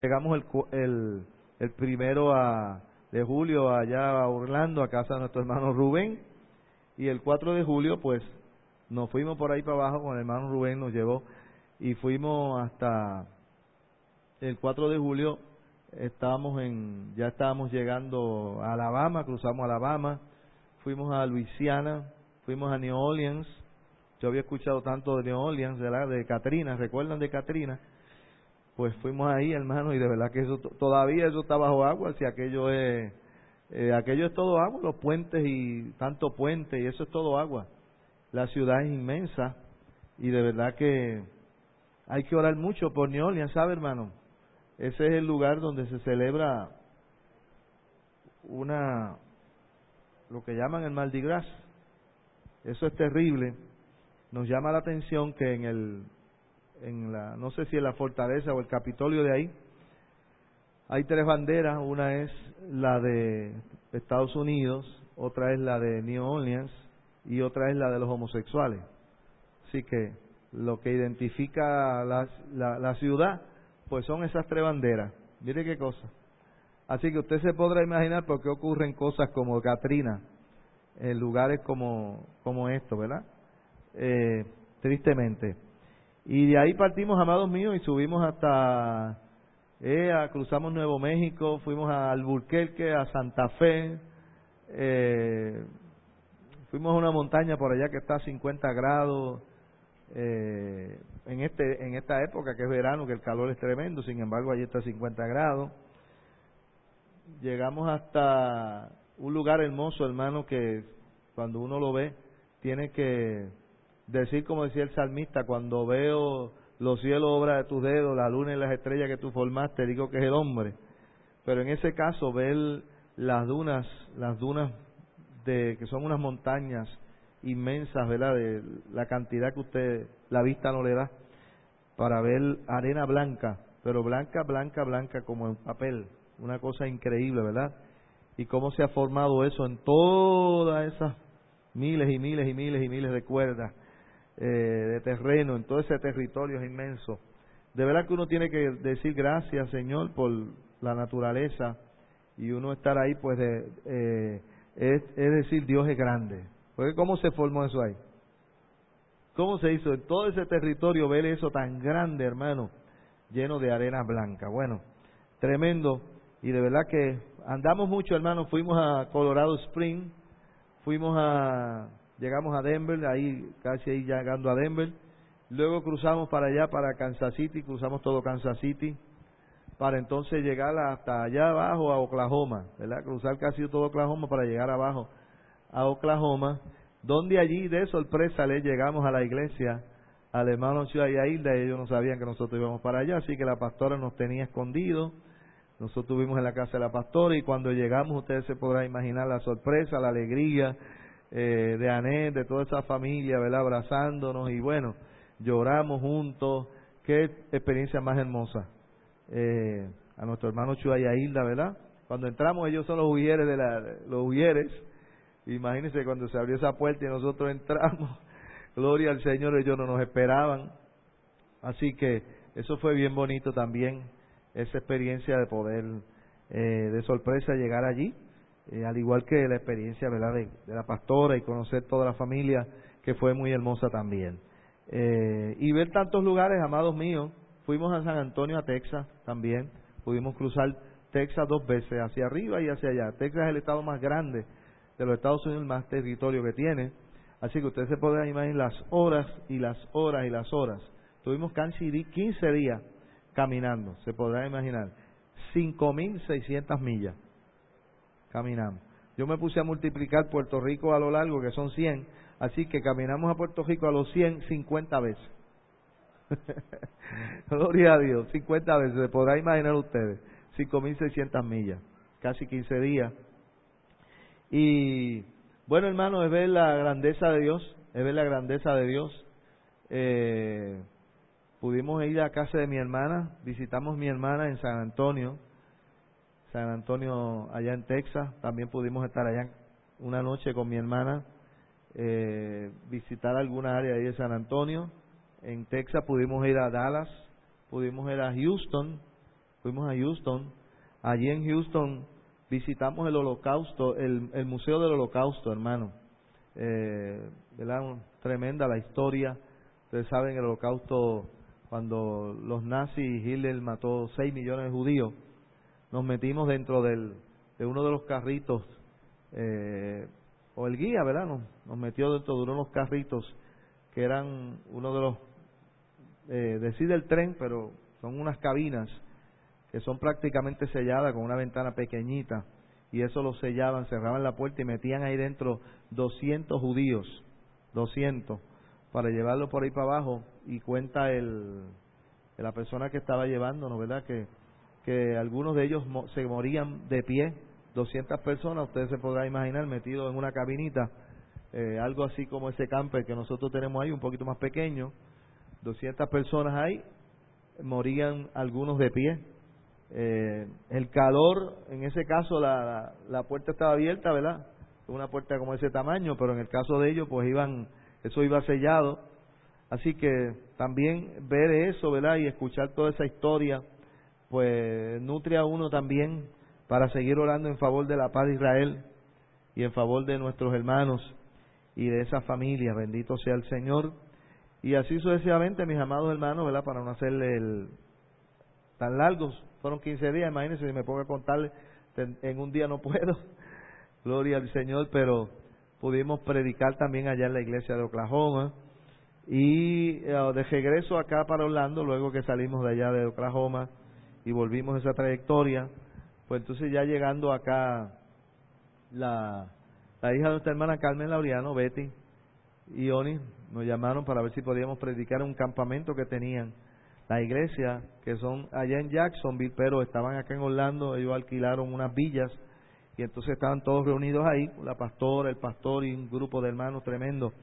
Llegamos el 1 de julio allá a Orlando, a casa de nuestro hermano Rubén, y el 4 de julio pues nos fuimos por ahí para abajo con el hermano Rubén, nos llevó y fuimos hasta el 4 de julio, ya estábamos llegando a Alabama, cruzamos Alabama, fuimos a Luisiana, fuimos a New Orleans. Yo había escuchado tanto de New Orleans, ¿verdad? De Katrina, ¿recuerdan de Katrina? Pues fuimos ahí, hermano, y de verdad que eso todavía eso está bajo agua. Si aquello es todo agua, los puentes y tanto puente, y eso es todo agua. La ciudad es inmensa y de verdad que hay que orar mucho por New Orleans, ¿sabe, hermano? Ese es el lugar donde se celebra lo que llaman el Mardi Gras. Eso es terrible. Nos llama la atención que no sé si en la fortaleza o el Capitolio de ahí, hay 3 banderas. Una es la de Estados Unidos, otra es la de New Orleans y otra es la de los homosexuales. Así que lo que identifica la ciudad, pues son esas 3 banderas. Mire qué cosa. Así que usted se podrá imaginar por qué ocurren cosas como Katrina en lugares como esto, ¿verdad? Tristemente. Y de ahí partimos, amados míos, y subimos hasta cruzamos Nuevo México, fuimos a Albuquerque, a Santa Fe, fuimos a una montaña por allá que está a 50 grados, en esta época que es verano, que el calor es tremendo, sin embargo allí está a 50 grados. Llegamos hasta un lugar hermoso, hermano, que cuando uno lo ve, tiene que decir, como decía el salmista: cuando veo los cielos, obra de tus dedos, la luna y las estrellas que tú formaste, digo que es el hombre. Pero en ese caso, ver las dunas que son unas montañas inmensas, ¿verdad? De la cantidad que la vista no le da, para ver arena blanca, pero blanca, blanca, blanca como en papel, una cosa increíble, ¿verdad? Y cómo se ha formado eso en todas esas miles y miles y miles y miles de cuerdas de terreno, en todo ese territorio es inmenso. De verdad que uno tiene que decir gracias, Señor, por la naturaleza, y uno estar ahí, pues es decir, Dios es grande. Porque ¿cómo se formó eso ahí? ¿Cómo se hizo en todo ese territorio ver eso tan grande, hermano, lleno de arena blanca? Bueno, tremendo. Y de verdad que andamos mucho, hermano. Fuimos a Colorado Springs, llegamos a Denver, ahí casi ahí llegando a Denver. Luego cruzamos para allá, para Kansas City, cruzamos todo Kansas City, para entonces llegar hasta allá abajo a Oklahoma, ¿verdad? Cruzar casi todo Oklahoma para llegar abajo a Oklahoma, donde allí de sorpresa le llegamos a la iglesia, al hermano Ciudad y Ailda, y ellos no sabían que nosotros íbamos para allá, así que la pastora nos tenía escondidos. Nosotros estuvimos en la casa de la pastora, y cuando llegamos, ustedes se podrán imaginar la sorpresa, la alegría de Anet, de toda esa familia, ¿verdad? Abrazándonos, y bueno, lloramos juntos. Qué experiencia más hermosa. A nuestro hermano Chua y a Hilda, ¿verdad? Cuando entramos, ellos son los huyeres. Imagínense cuando se abrió esa puerta y nosotros entramos. Gloria al Señor, ellos no nos esperaban. Así que eso fue bien bonito también, esa experiencia de poder de sorpresa llegar allí, al igual que la experiencia, ¿verdad?, de la pastora, y conocer toda la familia, que fue muy hermosa también. Y ver tantos lugares, amados míos. Fuimos a San Antonio, a Texas también. Pudimos cruzar Texas 2 veces, hacia arriba y hacia allá. Texas es el estado más grande de los Estados Unidos, el más territorio que tiene. Así que ustedes se pueden imaginar las horas y las horas y las horas. Tuvimos casi 15 días caminando, se podrán imaginar. 5.600 millas caminamos. Yo me puse a multiplicar Puerto Rico a lo largo, que son 100, así que caminamos a Puerto Rico a los 100, 50 veces. Gloria a Dios, 50 veces, se podrán imaginar ustedes. 5.600 millas, casi 15 días. Y bueno, hermano, es ver la grandeza de Dios, es ver la grandeza de Dios. Pudimos ir a casa de mi hermana, visitamos mi hermana en San Antonio, allá en Texas. También pudimos estar allá una noche con mi hermana, visitar alguna área ahí de San Antonio. En Texas pudimos ir a Dallas, pudimos ir a Houston, fuimos a Houston. Allí en Houston visitamos el Holocausto, el Museo del Holocausto, hermano. ¿Verdad? Tremenda la historia. Ustedes saben, el Holocausto, cuando los nazis, Hitler mató 6 millones de judíos, nos metimos dentro de uno de los carritos, o el guía, ¿verdad? Nos metió dentro de uno de los carritos que eran uno de los, decir del tren, pero son unas cabinas que son prácticamente selladas con una ventana pequeñita, y eso lo sellaban, cerraban la puerta y metían ahí dentro 200 judíos, 200, para llevarlo por ahí para abajo. Y cuenta la persona que estaba llevándonos, ¿verdad? Que algunos de ellos se morían de pie, 200 personas, ustedes se podrán imaginar, metidos en una cabinita, algo así como ese camper que nosotros tenemos ahí, un poquito más pequeño, 200 personas ahí, morían algunos de pie. El calor, en ese caso la puerta estaba abierta, ¿verdad? Una puerta como ese tamaño, pero en el caso de ellos pues eso iba sellado. Así que también ver eso, ¿verdad? Y escuchar toda esa historia pues nutre a uno también para seguir orando en favor de la paz de Israel y en favor de nuestros hermanos y de esas familias. Bendito sea el Señor. Y así sucesivamente, mis amados hermanos, ¿verdad? Para no hacerle tan largos, fueron 15 días, imagínense, si me pongo a contarle, en un día no puedo, gloria al Señor, pero pudimos predicar también allá en la iglesia de Oklahoma, y de regreso acá para Orlando, luego que salimos de allá de Oklahoma y volvimos esa trayectoria, pues entonces ya llegando acá, la hija de nuestra hermana Carmen Laureano, Betty y Oni, nos llamaron para ver si podíamos predicar en un campamento que tenían la iglesia, que son allá en Jacksonville, pero estaban acá en Orlando. Ellos alquilaron unas villas y entonces estaban todos reunidos ahí, la pastora, el pastor y un grupo de hermanos tremendo.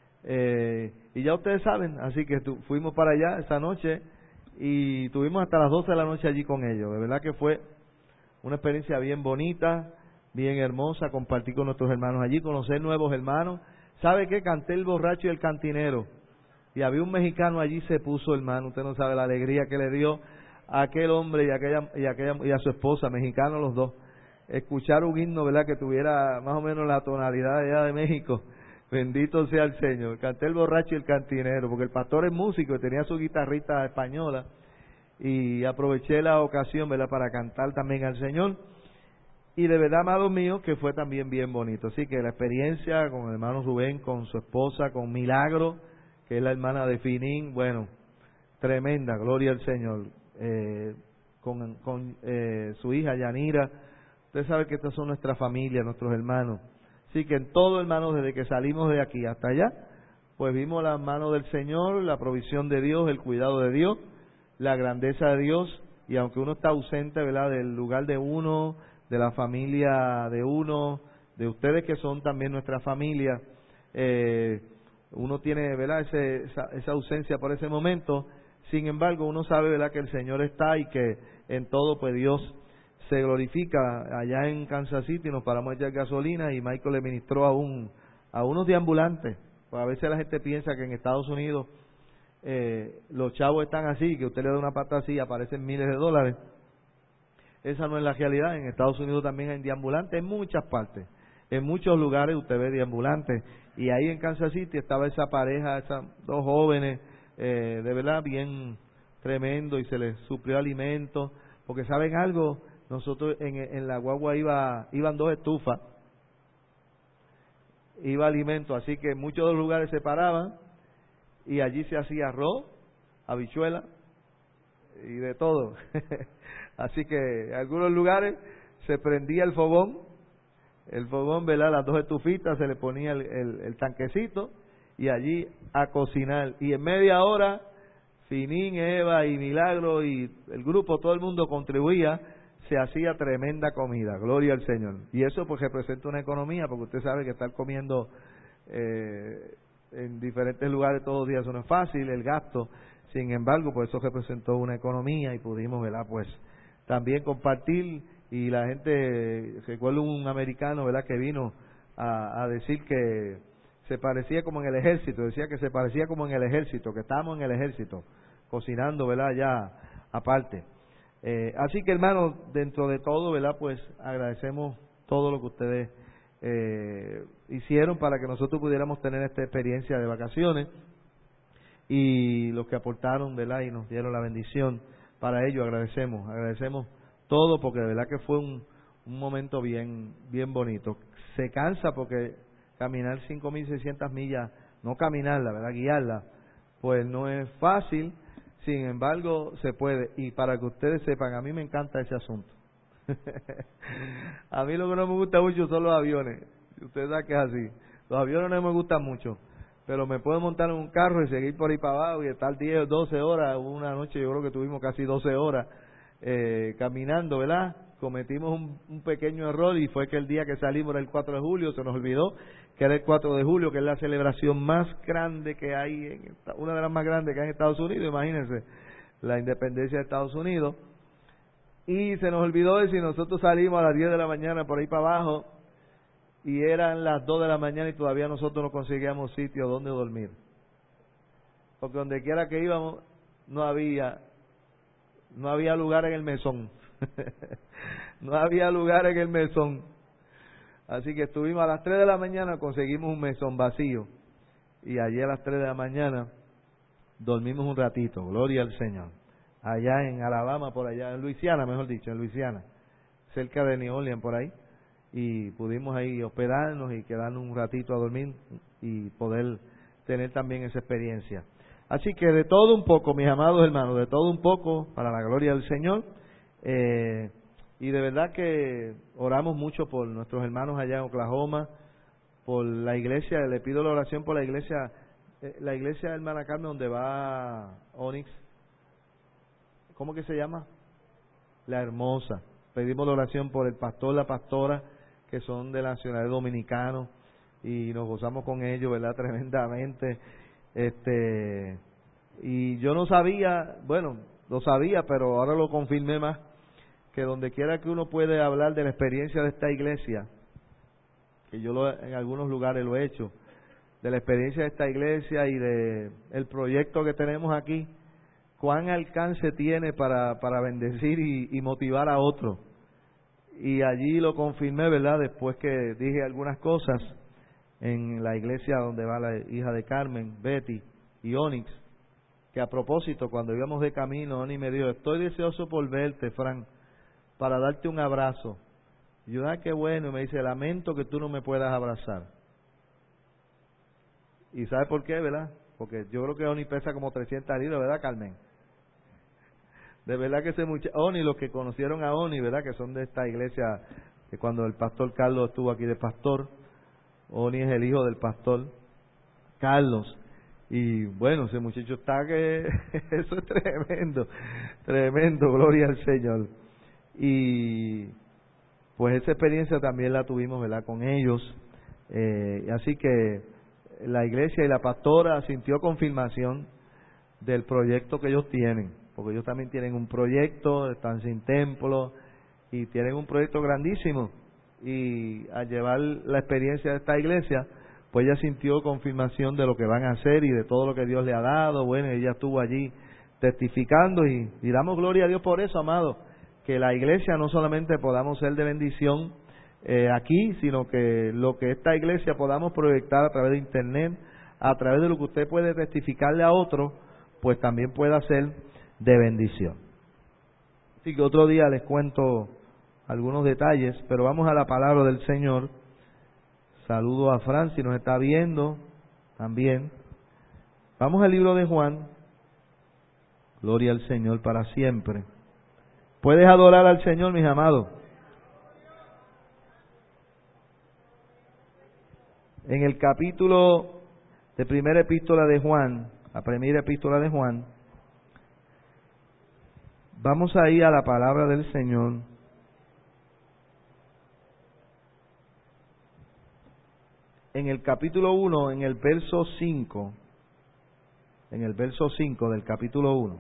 Y ya ustedes saben, así que fuimos para allá esa noche y tuvimos hasta las 12 de la noche allí con ellos. De verdad que fue una experiencia bien bonita, bien hermosa, compartir con nuestros hermanos allí, conocer nuevos hermanos. ¿Sabe qué? Canté el borracho y el cantinero. Y había un mexicano allí, se puso, hermano, usted no sabe la alegría que le dio a aquel hombre y a su esposa, mexicanos los dos, escuchar un himno, ¿verdad?, que tuviera más o menos la tonalidad de allá de México. Bendito sea el Señor. Canté el borracho y el cantinero, porque el pastor es músico y tenía su guitarrita española, y aproveché la ocasión, ¿verdad?, para cantar también al Señor. Y de verdad, amados míos, que fue también bien bonito. Así que la experiencia con el hermano Rubén, con su esposa, con Milagro, que es la hermana de Finín, bueno, tremenda, gloria al Señor, con su hija Yanira. Usted sabe que estas son nuestras familias, nuestros hermanos. Así que en todo, hermanos, desde que salimos de aquí hasta allá, pues vimos la mano del Señor, la provisión de Dios, el cuidado de Dios, la grandeza de Dios. Y aunque uno está ausente, ¿verdad?, del lugar de uno, de la familia de uno, de ustedes que son también nuestra familia, uno tiene, ¿verdad?, esa ausencia por ese momento. Sin embargo, uno sabe, ¿verdad?, que el Señor está y que en todo pues Dios se glorifica. Allá en Kansas City nos paramos a echar gasolina y Michael le ministró a unos deambulantes. Pues a veces la gente piensa que en Estados Unidos los chavos están así, que usted le da una pata así y aparecen miles de dólares. Esa no es la realidad. En Estados Unidos también hay deambulantes en muchas partes. En muchos lugares usted ve deambulantes. Y ahí en Kansas City estaba esa pareja, esas dos jóvenes, de verdad bien tremendo, y se les suplió alimento. Porque ¿saben algo? Nosotros en la guagua iban 2 estufas, iba alimento. Así que en muchos de los lugares se paraban y allí se hacía arroz, habichuela y de todo. Así que en algunos lugares se prendía el fogón, ¿verdad?, las 2 estufitas, se le ponía el tanquecito y allí a cocinar. Y en media hora, Finín, Eva y Milagro y el grupo, todo el mundo contribuía, se hacía tremenda comida, gloria al Señor. Y eso pues representa una economía, porque usted sabe que estar comiendo en diferentes lugares todos los días eso no es fácil, el gasto. Sin embargo, pues eso representó una economía y pudimos, ¿verdad?, pues también compartir. Y la gente, recuerdo un americano, ¿verdad?, que vino a decir que se parecía como en el ejército, decía que se parecía como en el ejército, que estábamos en el ejército, cocinando, ¿verdad?, ya aparte. Así que, hermanos, dentro de todo, ¿verdad? Pues agradecemos todo lo que ustedes hicieron para que nosotros pudiéramos tener esta experiencia de vacaciones, y los que aportaron, ¿verdad? Y nos dieron la bendición. Para ello agradecemos todo, porque de verdad que fue un momento bien bonito. Se cansa porque caminar 5.600 millas, no caminarla, ¿verdad? Guiarla, pues no es fácil. Sin embargo, se puede. Y para que ustedes sepan, a mí me encanta ese asunto. A mí lo que no me gusta mucho son los aviones. Ustedes saben que es así. Los aviones no me gustan mucho, pero me puedo montar en un carro y seguir por ahí para abajo y estar 10 o 12 horas. Una noche yo creo que tuvimos casi 12 horas caminando, ¿verdad? Cometimos un pequeño error, y fue que el día que salimos era el 4 de julio, se nos olvidó que era el 4 de julio, que es la celebración más grande que hay, una de las más grandes que hay en Estados Unidos. Imagínense, la independencia de Estados Unidos. Y se nos olvidó eso, y nosotros salimos a las 10 de la mañana por ahí para abajo, y eran las 2 de la mañana y todavía nosotros no conseguíamos sitio donde dormir. Porque donde quiera que íbamos no había lugar en el mesón. No había lugar en el mesón. Así que estuvimos a las 3 de la mañana, conseguimos un mesón vacío, y allí a las 3 de la mañana dormimos un ratito, gloria al Señor. Allá en Alabama, por allá, en Luisiana, mejor dicho, en Luisiana, cerca de New Orleans, por ahí, y pudimos ahí hospedarnos y quedarnos un ratito a dormir y poder tener también esa experiencia. Así que de todo un poco, mis amados hermanos, de todo un poco, para la gloria del Señor. Y de verdad que oramos mucho por nuestros hermanos allá en Oklahoma, por la iglesia. Le pido la oración por la iglesia de Hermana Carmen, donde va Onyx. ¿Cómo que se llama? La Hermosa. Pedimos la oración por el pastor, la pastora, que son de la nacionalidad dominicana, y nos gozamos con ellos, ¿verdad? Tremendamente. Y yo no sabía, bueno, lo sabía, pero ahora lo confirmé más, que donde quiera que uno puede hablar de la experiencia de esta iglesia, que yo en algunos lugares lo he hecho, de la experiencia de esta iglesia y de el proyecto que tenemos aquí, cuán alcance tiene para bendecir y motivar a otros. Y allí lo confirmé, ¿verdad? Después que dije algunas cosas en la iglesia donde va la hija de Carmen, Betty y Onyx, que a propósito, cuando íbamos de camino, Onyx me dijo: estoy deseoso por verte, Frank, para darte un abrazo. Y yo, qué bueno. Y me dice: lamento que tú no me puedas abrazar. ¿Y sabe por qué, verdad? Porque yo creo que Onyx pesa como 300 libras, ¿verdad, Carmen? De verdad que ese muchacho, Onyx, los que conocieron a Onyx, ¿verdad? Que son de esta iglesia, que cuando el pastor Carlos estuvo aquí de pastor, Onyx es el hijo del pastor Carlos. Y bueno, ese muchacho está que eso es tremendo, gloria al Señor. Y pues esa experiencia también la tuvimos, ¿verdad?, con ellos. Así que la iglesia y la pastora sintió confirmación del proyecto que ellos tienen, porque ellos también tienen un proyecto, están sin templo y tienen un proyecto grandísimo, y al llevar la experiencia de esta iglesia, pues ella sintió confirmación de lo que van a hacer y de todo lo que Dios le ha dado. Bueno, ella estuvo allí testificando, y damos gloria a Dios por eso, amado, que la iglesia no solamente podamos ser de bendición aquí, sino que lo que esta iglesia podamos proyectar a través de internet, a través de lo que usted puede testificarle a otro, pues también pueda ser de bendición. Así que otro día les cuento algunos detalles, pero vamos a la palabra del Señor. Saludo a Fran, si nos está viendo también. Vamos al libro de Juan. Gloria al Señor para siempre. ¿Puedes adorar al Señor, mis amados? En el capítulo de primera epístola de Juan, la primera epístola de Juan, vamos a ir a la palabra del Señor. En el capítulo 1, en el verso 5, del capítulo 1.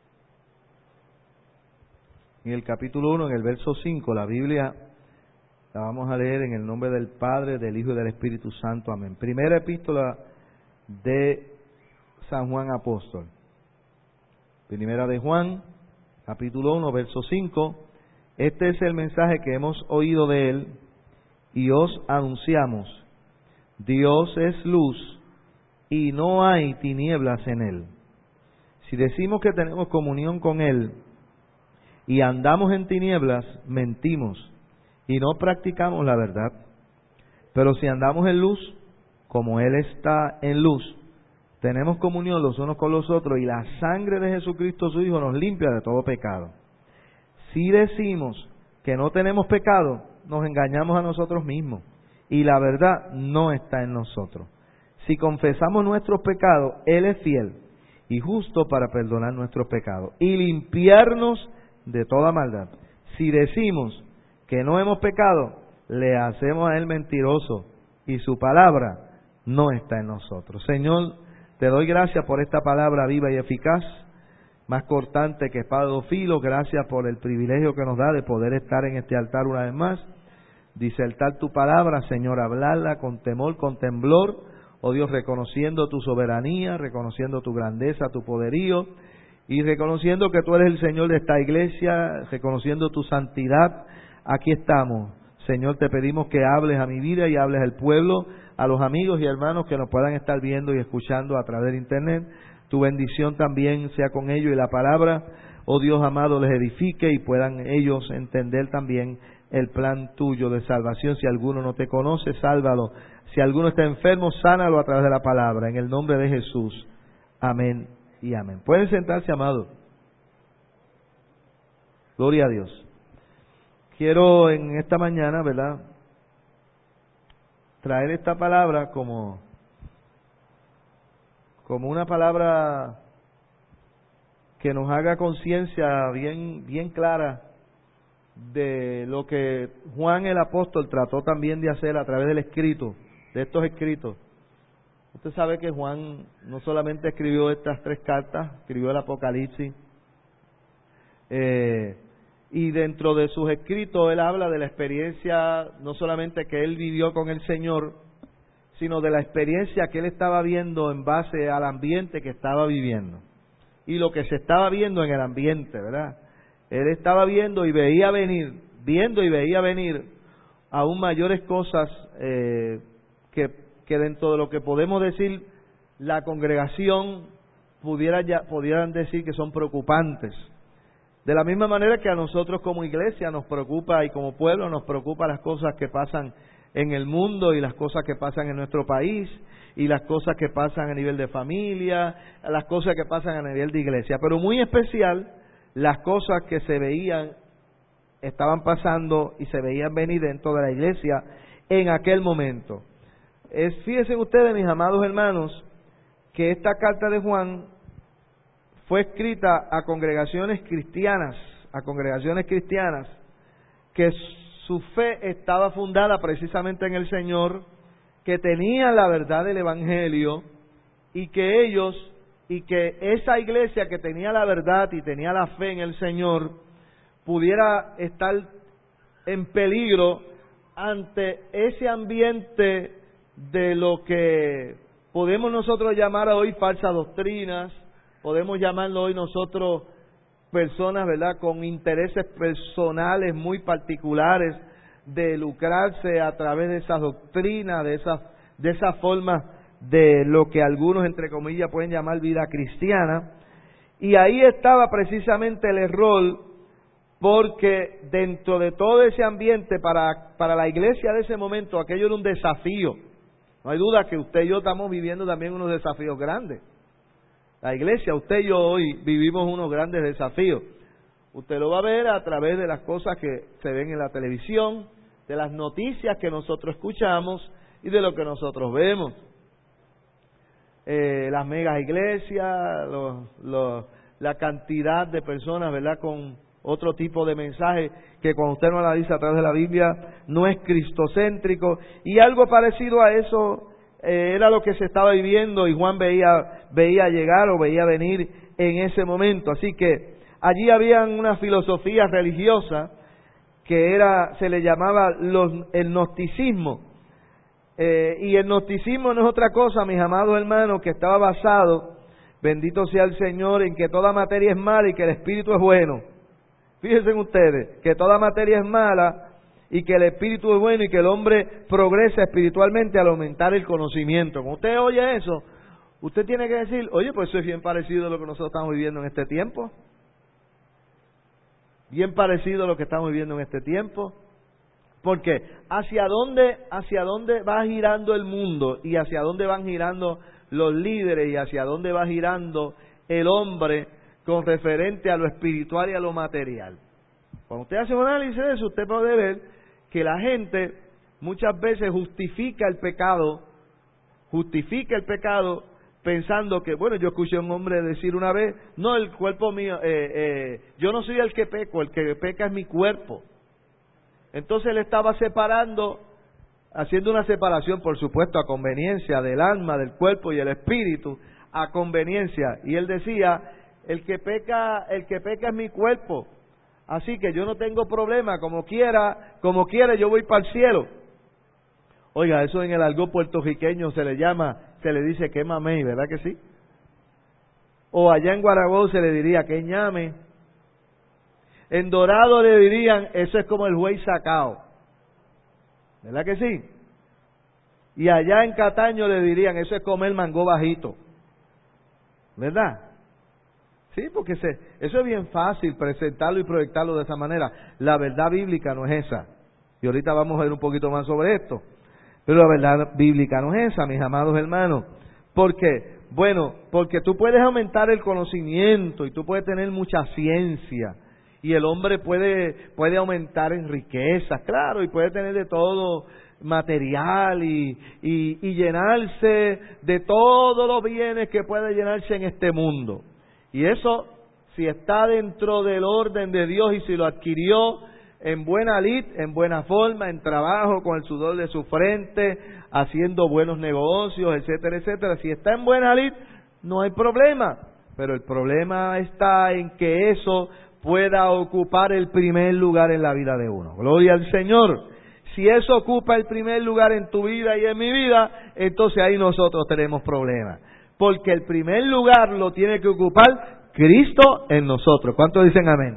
En el capítulo 1, en el verso 5, la Biblia La vamos a leer en el nombre del Padre, del Hijo y del Espíritu Santo. Amén. Primera epístola de San Juan Apóstol. Primera de Juan, capítulo 1, verso 5. Este es el mensaje que hemos oído de Él y os anunciamos. Dios es luz y no hay tinieblas en Él. Si decimos que tenemos comunión con Él y andamos en tinieblas, mentimos y no practicamos la verdad. Pero si andamos en luz, como Él está en luz, tenemos comunión los unos con los otros y la sangre de Jesucristo su Hijo nos limpia de todo pecado. Si decimos que no tenemos pecado, nos engañamos a nosotros mismos y la verdad no está en nosotros. Si confesamos nuestros pecados, Él es fiel y justo para perdonar nuestros pecados y limpiarnos de toda maldad. Si decimos que no hemos pecado, le hacemos a Él mentiroso y su palabra no está en nosotros. Señor, te doy gracias por esta palabra viva y eficaz, más cortante que espada de dos filos. Gracias por el privilegio que nos da de poder estar en este altar una vez más, disertar tu palabra, Señor, hablarla con temor, con temblor, oh Dios, reconociendo tu soberanía, reconociendo tu grandeza, tu poderío, y reconociendo que tú eres el Señor de esta iglesia, reconociendo tu santidad. Aquí estamos. Señor, te pedimos que hables a mi vida y hables al pueblo, a los amigos y hermanos que nos puedan estar viendo y escuchando a través de internet. Tu bendición también sea con ellos y la palabra, oh Dios amado, les edifique y puedan ellos entender también el plan tuyo de salvación. Si alguno no te conoce, sálvalo. Si alguno está enfermo, sánalo a través de la palabra. En el nombre de Jesús. Amén y amén. Pueden sentarse, amados. Gloria a Dios. Quiero en esta mañana, ¿verdad?, traer esta palabra como una palabra que nos haga conciencia bien clara de lo que Juan el apóstol trató también de hacer a través del escrito, de estos escritos. Usted sabe que Juan no solamente escribió estas 3 cartas, escribió el Apocalipsis, y dentro de sus escritos él habla de la experiencia no solamente que él vivió con el Señor, sino de la experiencia que él estaba viendo en base al ambiente que estaba viviendo y lo que se estaba viendo en el ambiente, ¿verdad? Él estaba viendo y veía venir aún mayores cosas que dentro de lo que podemos decir la congregación pudieran decir que son preocupantes. De la misma manera que a nosotros como iglesia nos preocupa y como pueblo nos preocupa las cosas que pasan en el mundo y las cosas que pasan en nuestro país y las cosas que pasan a nivel de familia, las cosas que pasan a nivel de iglesia. Pero muy especial las cosas que se veían, estaban pasando y se veían venir dentro de la iglesia en aquel momento. Fíjense ustedes, mis amados hermanos, que esta carta de Juan fue escrita a congregaciones cristianas, que su fe estaba fundada precisamente en el Señor, que tenían la verdad del Evangelio y que esa iglesia que tenía la verdad y tenía la fe en el Señor pudiera estar en peligro ante ese ambiente de lo que podemos nosotros llamar hoy falsas doctrinas. Podemos llamarlo hoy nosotros personas, ¿verdad?, con intereses personales muy particulares de lucrarse a través de esas doctrinas, de esa forma de lo que algunos, entre comillas, pueden llamar vida cristiana. Y ahí estaba precisamente el error, porque dentro de todo ese ambiente, para la iglesia de ese momento, aquello era un desafío. No hay duda que usted y yo estamos viviendo también unos desafíos grandes. La iglesia, usted y yo hoy vivimos unos grandes desafíos. Usted lo va a ver a través de las cosas que se ven en la televisión, de las noticias que nosotros escuchamos y de lo que nosotros vemos. Las megas iglesias, la cantidad de personas, ¿verdad?, con otro tipo de mensaje que cuando usted no analiza a través de la Biblia no es cristocéntrico, y algo parecido a eso era lo que se estaba viviendo y Juan veía llegar o veía venir en ese momento. Así que allí habían una filosofía religiosa se le llamaba el gnosticismo. Y el gnosticismo no es otra cosa, mis amados hermanos, que estaba basado, bendito sea el Señor, en que toda materia es mala y que el espíritu es bueno. Fíjense ustedes, que toda materia es mala y que el espíritu es bueno y que el hombre progresa espiritualmente al aumentar el conocimiento. Cuando usted oye eso, usted tiene que decir, oye, pues eso es bien parecido a lo que nosotros estamos viviendo en este tiempo. Bien parecido a lo que estamos viviendo en este tiempo. Porque ¿hacia dónde va girando el mundo y hacia dónde van girando los líderes y hacia dónde va girando el hombre con referente a lo espiritual y a lo material? Cuando usted hace un análisis de eso, usted puede ver que la gente muchas veces justifica el pecado pensando que, bueno, yo escuché a un hombre decir una vez, no, el cuerpo mío, yo no soy el que peco, el que peca es mi cuerpo. Entonces él estaba haciendo una separación, por supuesto, a conveniencia del alma, del cuerpo y el espíritu, a conveniencia. Y él decía, el que peca es mi cuerpo. Así que yo no tengo problema, como quiera yo voy para el cielo. Oiga, eso en el argot puertorriqueño se le dice que mamey, ¿verdad que sí? O allá en Guarabó se le diría que ñame. En Dorado le dirían, eso es como el juez sacao. ¿Verdad que sí? Y allá en Cataño le dirían, eso es comer mango bajito. ¿Verdad? Sí, porque eso es bien fácil presentarlo y proyectarlo de esa manera. La verdad bíblica no es esa. Y ahorita vamos a ver un poquito más sobre esto. Pero la verdad bíblica no es esa, mis amados hermanos. ¿Por qué? Bueno, porque tú puedes aumentar el conocimiento y tú puedes tener mucha ciencia. Y el hombre puede aumentar en riquezas, claro, y puede tener de todo material y llenarse de todos los bienes que puede llenarse en este mundo. Y eso, si está dentro del orden de Dios y si lo adquirió en buena lid, en buena forma, en trabajo, con el sudor de su frente, haciendo buenos negocios, etcétera, etcétera. Si está en buena lid, no hay problema. Pero el problema está en que eso pueda ocupar el primer lugar en la vida de uno. Gloria al Señor. Si eso ocupa el primer lugar en tu vida y en mi vida, entonces ahí nosotros tenemos problemas. Porque el primer lugar lo tiene que ocupar Cristo en nosotros. ¿Cuántos dicen amén?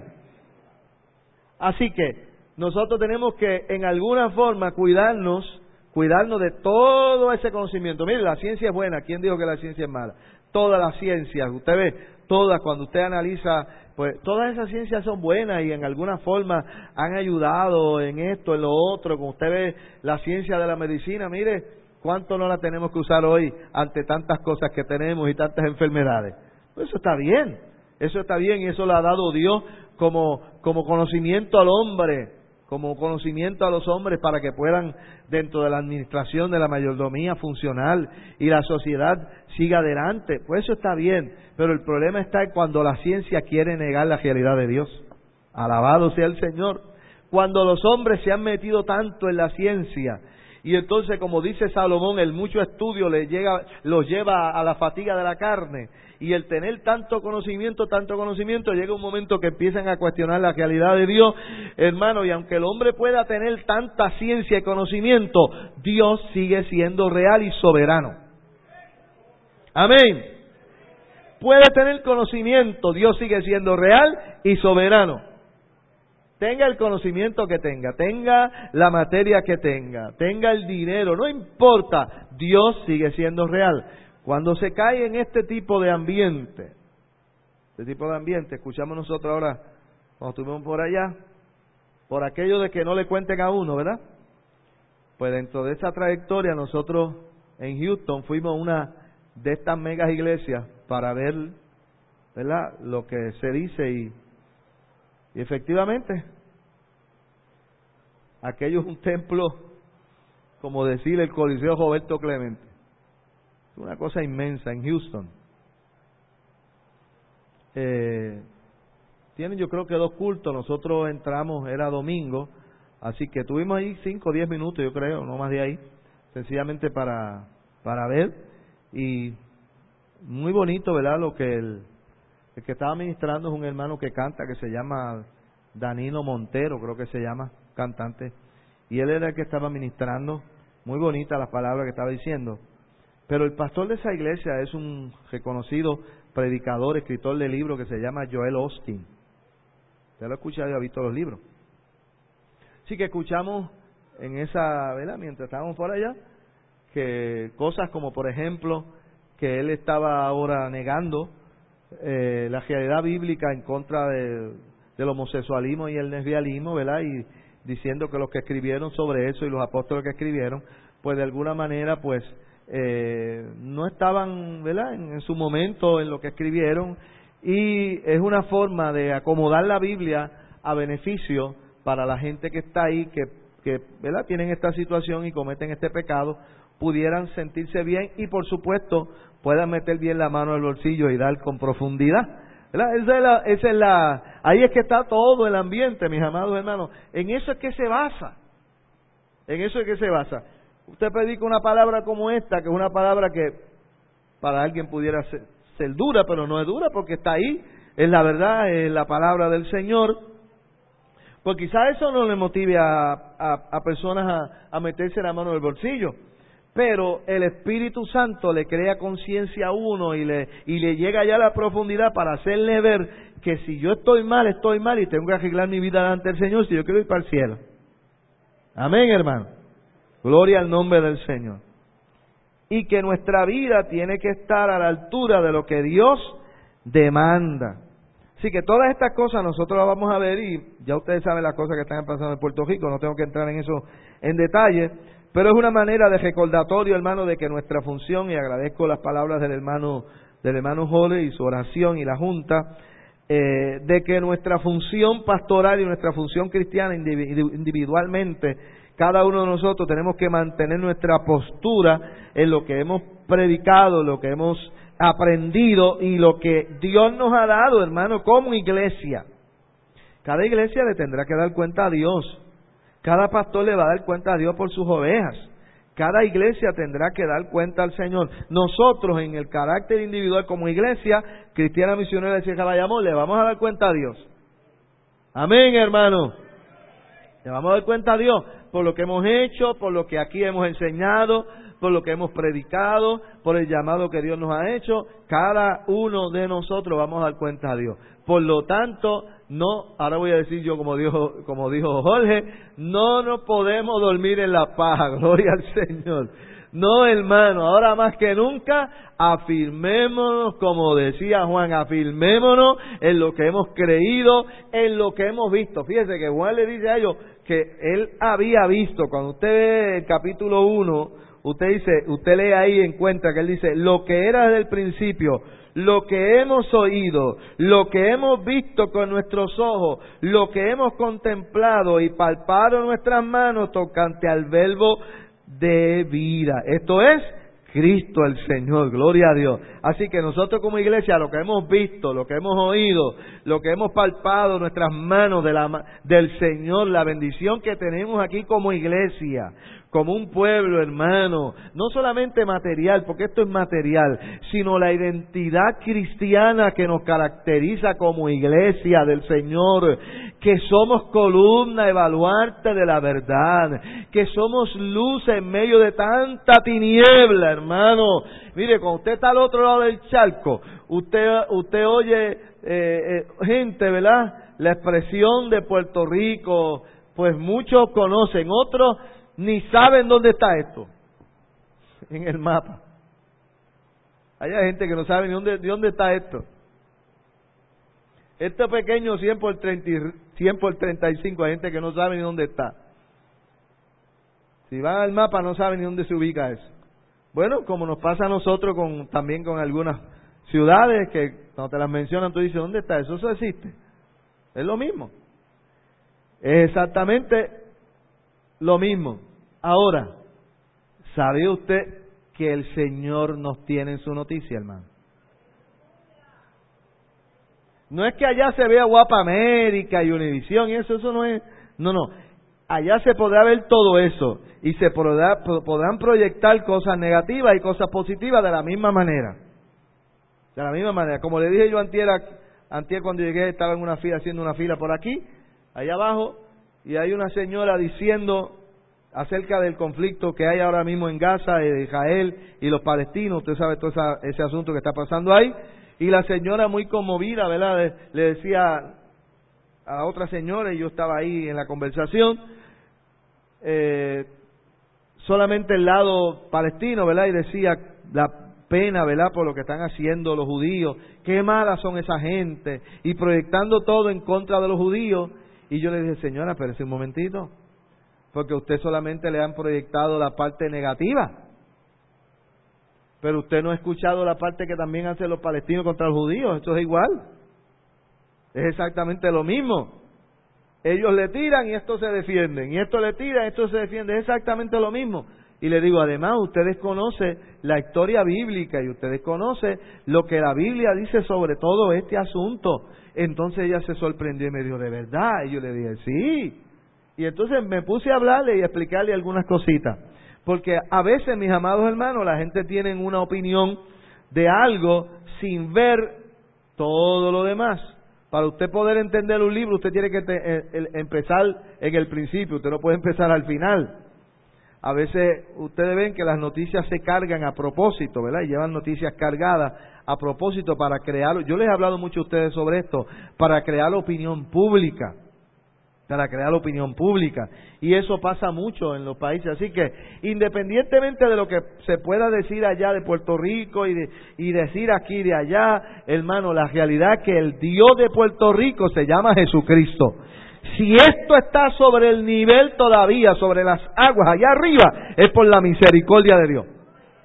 Así que nosotros tenemos que en alguna forma cuidarnos de todo ese conocimiento. Mire, la ciencia es buena. ¿Quién dijo que la ciencia es mala? Todas las ciencias, usted ve, todas, cuando usted analiza, pues todas esas ciencias son buenas y en alguna forma han ayudado en esto, en lo otro. Como usted ve la ciencia de la medicina, mire, cuánto no la tenemos que usar hoy ante tantas cosas que tenemos y tantas enfermedades. Pues eso está bien y eso lo ha dado Dios como conocimiento al hombre, como conocimiento a los hombres para que puedan dentro de la administración de la mayordomía funcional y la sociedad siga adelante. Pues eso está bien, pero el problema está cuando la ciencia quiere negar la realidad de Dios. Alabado sea el Señor. Cuando los hombres se han metido tanto en la ciencia y entonces, como dice Salomón, el mucho estudio los lleva a la fatiga de la carne. Y el tener tanto conocimiento, llega un momento que empiezan a cuestionar la realidad de Dios, hermano, y aunque el hombre pueda tener tanta ciencia y conocimiento, Dios sigue siendo real y soberano. Amén. Puede tener conocimiento, Dios sigue siendo real y soberano. Tenga el conocimiento que tenga la materia que tenga el dinero, no importa, Dios sigue siendo real. Cuando se cae en este tipo de ambiente, escuchamos nosotros ahora, cuando estuvimos por allá, por aquello de que no le cuenten a uno, ¿verdad? Pues dentro de esa trayectoria nosotros en Houston fuimos a una de estas megas iglesias para ver, ¿verdad?, lo que se dice y efectivamente, aquello es un templo, como decir el Coliseo Roberto Clemente. Es una cosa inmensa en Houston. Tienen yo creo que 2 cultos, nosotros entramos, era domingo, así que tuvimos ahí 5 o 10 minutos, yo creo, no más de ahí, sencillamente para ver, y muy bonito, ¿verdad? Lo que el que estaba ministrando es un hermano que canta, que se llama Danilo Montero, creo que se llama, cantante, y él era el que estaba ministrando, muy bonita las palabras que estaba diciendo, pero el pastor de esa iglesia es un reconocido predicador, escritor de libros que se llama Joel Osteen. ¿Usted lo ha escuchado y ha visto los libros? Así que escuchamos en esa, ¿verdad?, mientras estábamos por allá, que cosas como, por ejemplo, que él estaba ahora negando la realidad bíblica en contra del homosexualismo y el lesbianismo, ¿verdad?, y diciendo que los que escribieron sobre eso y los apóstoles que escribieron, pues de alguna manera, pues no estaban, ¿verdad?, en su momento en lo que escribieron, y es una forma de acomodar la Biblia a beneficio para la gente que está ahí, que ¿verdad?, tienen esta situación y cometen este pecado, pudieran sentirse bien y por supuesto puedan meter bien la mano en el bolsillo y dar con profundidad, ¿verdad? Ahí es que está todo el ambiente, mis amados hermanos. En eso es que se basa. En eso es que se basa. Usted predica una palabra como esta, que es una palabra que para alguien pudiera ser dura, pero no es dura porque está ahí, es la verdad, es la palabra del Señor. Pues quizás eso no le motive a personas a meterse la mano en el bolsillo, pero el Espíritu Santo le crea conciencia a uno y le llega ya a la profundidad para hacerle ver que si yo estoy mal y tengo que arreglar mi vida delante del Señor si yo quiero ir para el cielo. Amén, hermano. Gloria al nombre del Señor. Y que nuestra vida tiene que estar a la altura de lo que Dios demanda. Así que todas estas cosas nosotros las vamos a ver y ya ustedes saben las cosas que están pasando en Puerto Rico, no tengo que entrar en eso en detalle, pero es una manera de recordatorio, hermano, de que nuestra función, y agradezco las palabras del hermano Jole y su oración y la Junta, de que nuestra función pastoral y nuestra función cristiana individualmente, cada uno de nosotros tenemos que mantener nuestra postura en lo que hemos predicado, lo que hemos aprendido y lo que Dios nos ha dado, hermano, como iglesia. Cada iglesia le tendrá que dar cuenta a Dios. Cada pastor le va a dar cuenta a Dios por sus ovejas. Cada iglesia tendrá que dar cuenta al Señor. Nosotros, en el carácter individual como iglesia cristiana misionera de Sierra Bayamón, le vamos a dar cuenta a Dios. Amén, hermano. Le vamos a dar cuenta a Dios por lo que hemos hecho, por lo que aquí hemos enseñado, por lo que hemos predicado, por el llamado que Dios nos ha hecho. Cada uno de nosotros vamos a dar cuenta a Dios. Por lo tanto, no, ahora voy a decir yo como dijo Jorge, no nos podemos dormir en la paja, gloria al Señor. No, hermano, ahora más que nunca, afirmémonos, como decía Juan, afirmémonos en lo que hemos creído, en lo que hemos visto. Fíjese que Juan le dice a ellos que él había visto, cuando usted ve el capítulo 1, usted lee ahí y encuentra que él dice, lo que era desde el principio, lo que hemos oído, lo que hemos visto con nuestros ojos, lo que hemos contemplado y palpado en nuestras manos tocante al verbo de vida. Esto es Cristo el Señor, gloria a Dios. Así que nosotros como iglesia, lo que hemos visto, lo que hemos oído, lo que hemos palpado en nuestras manos del Señor, la bendición que tenemos aquí como iglesia, como un pueblo, hermano, no solamente material, porque esto es material, sino la identidad cristiana que nos caracteriza como iglesia del Señor, que somos columna y baluarte de la verdad, que somos luz en medio de tanta tiniebla, hermano. Mire, cuando usted está al otro lado del charco, usted oye gente, ¿verdad? La expresión de Puerto Rico, pues muchos conocen, otros ni saben dónde está esto en el mapa. Hay gente que no sabe ni dónde está esto. Este pequeño 100 por 35, hay gente que no sabe ni dónde está. Si van al mapa no saben ni dónde se ubica eso. Bueno, como nos pasa a nosotros también con algunas ciudades que cuando te las mencionan tú dices, ¿dónde está eso? Eso existe. Es lo mismo. Es exactamente lo mismo. Ahora, ¿sabe usted que el Señor nos tiene en su noticia, hermano? No es que allá se vea Guapa América y Univisión y eso no es. No. Allá se podrá ver todo eso y se podrán proyectar cosas negativas y cosas positivas de la misma manera. Como le dije yo antier cuando llegué, estaba en una fila, haciendo una fila por aquí. allá abajo, y hay una señora diciendo acerca del conflicto que hay ahora mismo en Gaza, de Israel y los palestinos. Usted sabe todo ese asunto que está pasando ahí. Y la señora, muy conmovida, ¿verdad?, le decía a otra señora, y yo estaba ahí en la conversación, solamente el lado palestino, ¿verdad?, y decía la pena, ¿verdad?, por lo que están haciendo los judíos, qué malas son esa gente, y proyectando todo en contra de los judíos. Y yo le dije, señora, espérese un momentito, porque a usted solamente le han proyectado la parte negativa, pero usted no ha escuchado la parte que también hacen los palestinos contra los judíos. Esto es igual, es exactamente lo mismo. Ellos le tiran y estos se defienden, y estos le tiran y estos se defienden, es exactamente lo mismo. Y le digo, además, ustedes conocen la historia bíblica y ustedes conocen lo que la Biblia dice sobre todo este asunto. Entonces ella se sorprendió y me dijo, ¿de verdad? Y yo le dije, sí. Y entonces me puse a hablarle y a explicarle algunas cositas. Porque a veces, mis amados hermanos, la gente tiene una opinión de algo sin ver todo lo demás. Para usted poder entender un libro, usted tiene que empezar en el principio, usted no puede empezar al final. A veces ustedes ven que las noticias se cargan a propósito, ¿verdad? Y llevan noticias cargadas a propósito para crear, yo les he hablado mucho a ustedes sobre esto, para crear opinión pública. Para crear opinión pública. Y eso pasa mucho en los países. Así que, independientemente de lo que se pueda decir allá de Puerto Rico y decir aquí de allá, hermano, la realidad es que el Dios de Puerto Rico se llama Jesucristo. Si esto está sobre el nivel todavía, sobre las aguas allá arriba, es por la misericordia de Dios.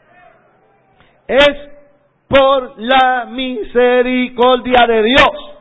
Es por la misericordia de Dios.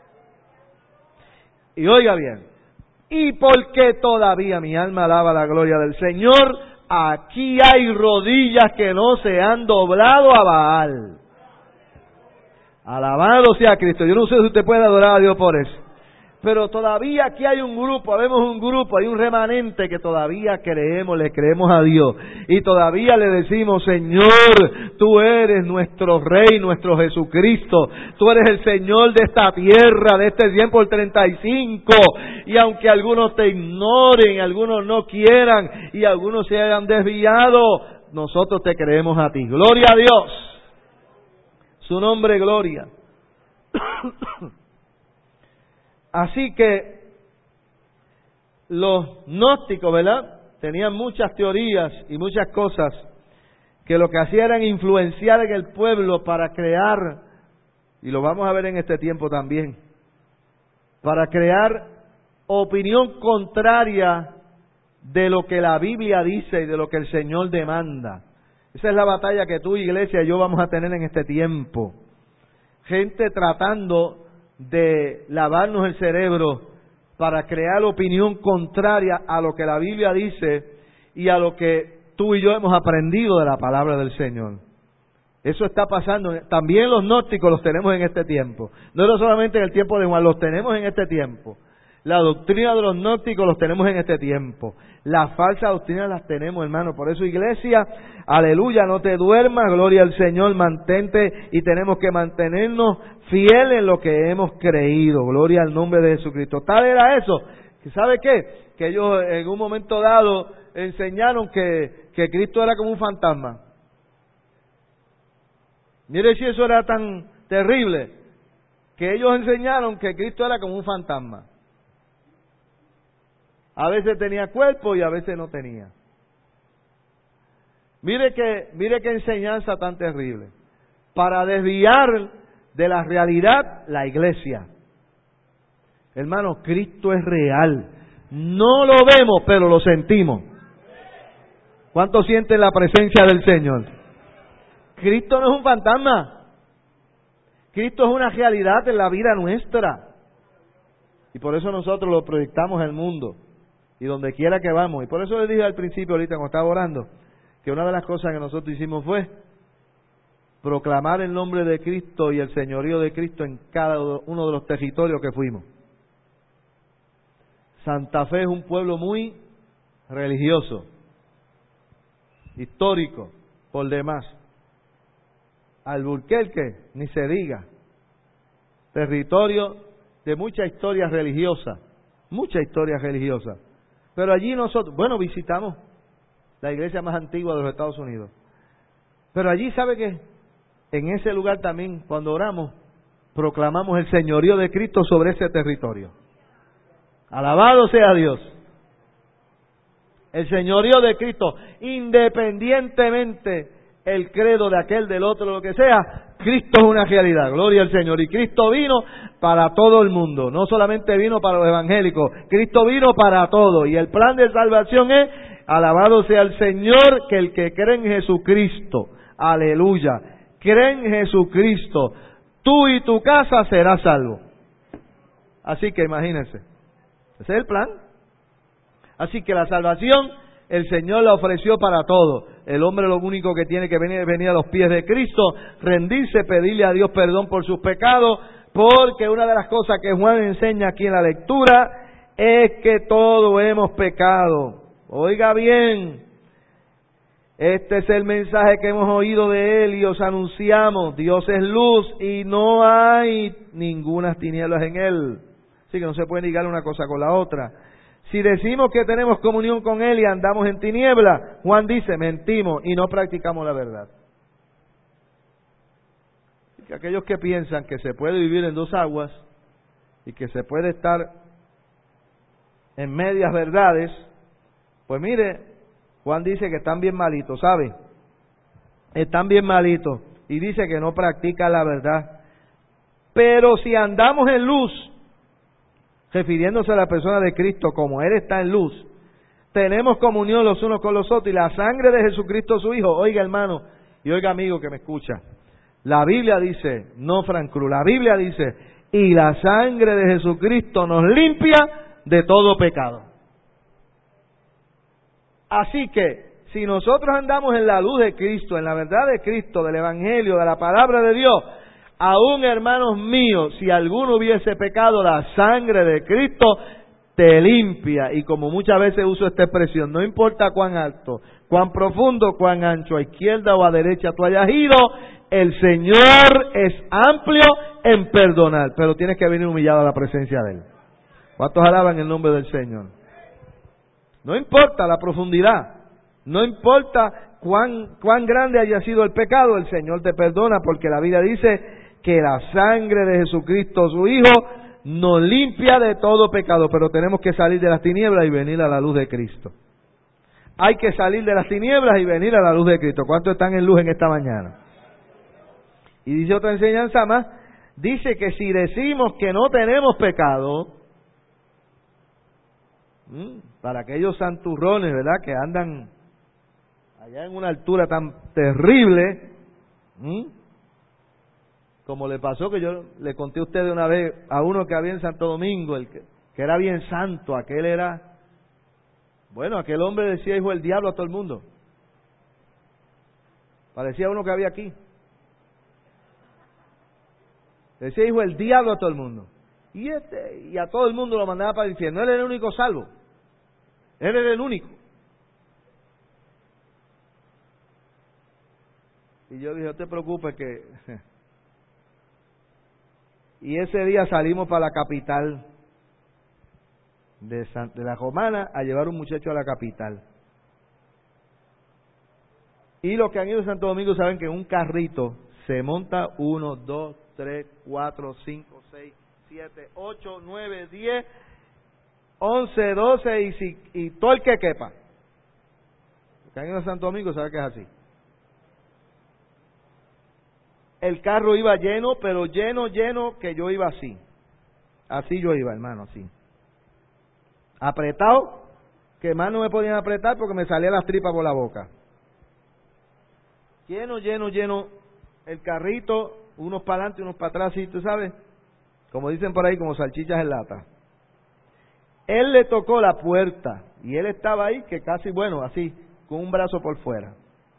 Y oiga bien, y porque todavía mi alma alaba la gloria del Señor, aquí hay rodillas que no se han doblado a Baal. Alabado sea Cristo. Yo no sé si usted puede adorar a Dios por eso. Pero todavía aquí hay un grupo, hay un remanente que todavía le creemos a Dios. Y todavía le decimos, Señor, tú eres nuestro Rey, nuestro Jesucristo. Tú eres el Señor de esta tierra, de este tiempo, el 35. Y aunque algunos te ignoren, algunos no quieran, y algunos se hayan desviado, nosotros te creemos a ti. Gloria a Dios. Su nombre, gloria. Así que los gnósticos, ¿verdad?, tenían muchas teorías y muchas cosas que lo que hacían era influenciar en el pueblo para crear, y lo vamos a ver en este tiempo también, para crear opinión contraria de lo que la Biblia dice y de lo que el Señor demanda. Esa es la batalla que tú, iglesia, y yo vamos a tener en este tiempo. Gente tratando de lavarnos el cerebro para crear opinión contraria a lo que la Biblia dice y a lo que tú y yo hemos aprendido de la palabra del Señor. Eso está pasando. También los gnósticos los tenemos en este tiempo. No era solamente en el tiempo de Juan, los tenemos en este tiempo. La doctrina de los gnósticos los tenemos en este tiempo. Las falsas doctrinas las tenemos, hermano. Por eso, iglesia, aleluya, no te duermas, gloria al Señor, mantente, y tenemos que mantenernos fieles en lo que hemos creído. Gloria al nombre de Jesucristo. Tal era eso, que ¿sabe qué? Que ellos en un momento dado enseñaron que Cristo era como un fantasma. Mire si eso era tan terrible, que ellos enseñaron que Cristo era como un fantasma. A veces tenía cuerpo y a veces no tenía. Mire qué enseñanza tan terrible. Para desviar de la realidad la iglesia. Hermanos, Cristo es real. No lo vemos, pero lo sentimos. ¿Cuántos sienten la presencia del Señor? Cristo no es un fantasma. Cristo es una realidad en la vida nuestra. Y por eso nosotros lo proyectamos al mundo. Y donde quiera que vamos. Y por eso les dije al principio, ahorita cuando estaba orando, que una de las cosas que nosotros hicimos fue proclamar el nombre de Cristo y el señorío de Cristo en cada uno de los territorios que fuimos. Santa Fe es un pueblo muy religioso, histórico, por demás. Alburquerque, ni se diga, territorio de mucha historia religiosa. mucha historia religiosa. Pero allí nosotros, bueno, visitamos la iglesia más antigua de los Estados Unidos. Pero allí, ¿sabe qué? En ese lugar también, cuando oramos, proclamamos el señorío de Cristo sobre ese territorio. Alabado sea Dios. El señorío de Cristo, independientemente el credo de aquel, del otro, lo que sea, Cristo es una realidad. Gloria al Señor. Y Cristo vino para todo el mundo. No solamente vino para los evangélicos. Cristo vino para todo. Y el plan de salvación es, alabado sea el Señor, que el que cree en Jesucristo, aleluya, cree en Jesucristo, tú y tu casa serás salvo. Así que imagínense. Ese es el plan. Así que la salvación el Señor la ofreció para todo. El hombre lo único que tiene que venir es venir a los pies de Cristo, rendirse, pedirle a Dios perdón por sus pecados, porque una de las cosas que Juan enseña aquí en la lectura es que todos hemos pecado. Oiga bien, este es el mensaje que hemos oído de Él y os anunciamos. Dios es luz y no hay ninguna tinieblas en Él. Así que no se puede ligar una cosa con la otra. Si decimos que tenemos comunión con Él y andamos en tinieblas, Juan dice, mentimos y no practicamos la verdad. Así que aquellos que piensan que se puede vivir en dos aguas y que se puede estar en medias verdades, pues mire, Juan dice que están bien malitos, ¿sabe? Están bien malitos y dice que no practican la verdad. Pero si andamos en luz, refiriéndose a la persona de Cristo, como Él está en luz, tenemos comunión los unos con los otros, y la sangre de Jesucristo su Hijo, oiga hermano, y oiga amigo que me escucha, la Biblia dice, no Frank Cruz, la Biblia dice, y la sangre de Jesucristo nos limpia de todo pecado. Así que, si nosotros andamos en la luz de Cristo, en la verdad de Cristo, del Evangelio, de la palabra de Dios, aún hermanos míos, si alguno hubiese pecado, la sangre de Cristo te limpia. Y como muchas veces uso esta expresión, no importa cuán alto, cuán profundo, cuán ancho, a izquierda o a derecha tú hayas ido, el Señor es amplio en perdonar, pero tienes que venir humillado a la presencia de Él. ¿Cuántos alaban el nombre del Señor? No importa la profundidad, no importa cuán grande haya sido el pecado, el Señor te perdona, porque la Biblia dice que la sangre de Jesucristo su Hijo nos limpia de todo pecado, pero tenemos que salir de las tinieblas y venir a la luz de Cristo. Hay que salir de las tinieblas y venir a la luz de Cristo. ¿Cuántos están en luz en esta mañana? Y dice otra enseñanza más, dice que si decimos que no tenemos pecado, para aquellos santurrones, ¿verdad?, que andan allá en una altura tan terrible, como le pasó, que yo le conté a ustedes una vez a uno que había en Santo Domingo, que era bien santo, aquel hombre decía hijo del diablo a todo el mundo. Parecía uno que había aquí. Decía hijo del diablo a todo el mundo. Y a todo el mundo lo mandaba para el infierno. Él era el único salvo. Él era el único. Y yo dije, no te preocupes que... Y ese día salimos para la capital de la Romana a llevar un muchacho a la capital. Y los que han ido a Santo Domingo saben que en un carrito se monta 1, 2, 3, 4, 5, 6, 7, 8, 9, 10, 11, 12 y todo el que quepa. Los que han ido a Santo Domingo saben que es así. El carro iba lleno, pero lleno, que yo iba así. Así yo iba, hermano, así. Apretado, que más no me podían apretar porque me salían las tripas por la boca. Lleno, el carrito, unos para adelante, unos para atrás, ¿sí? Tú sabes, como dicen por ahí, como salchichas en lata. Él le tocó la puerta y él estaba ahí que casi, así, con un brazo por fuera.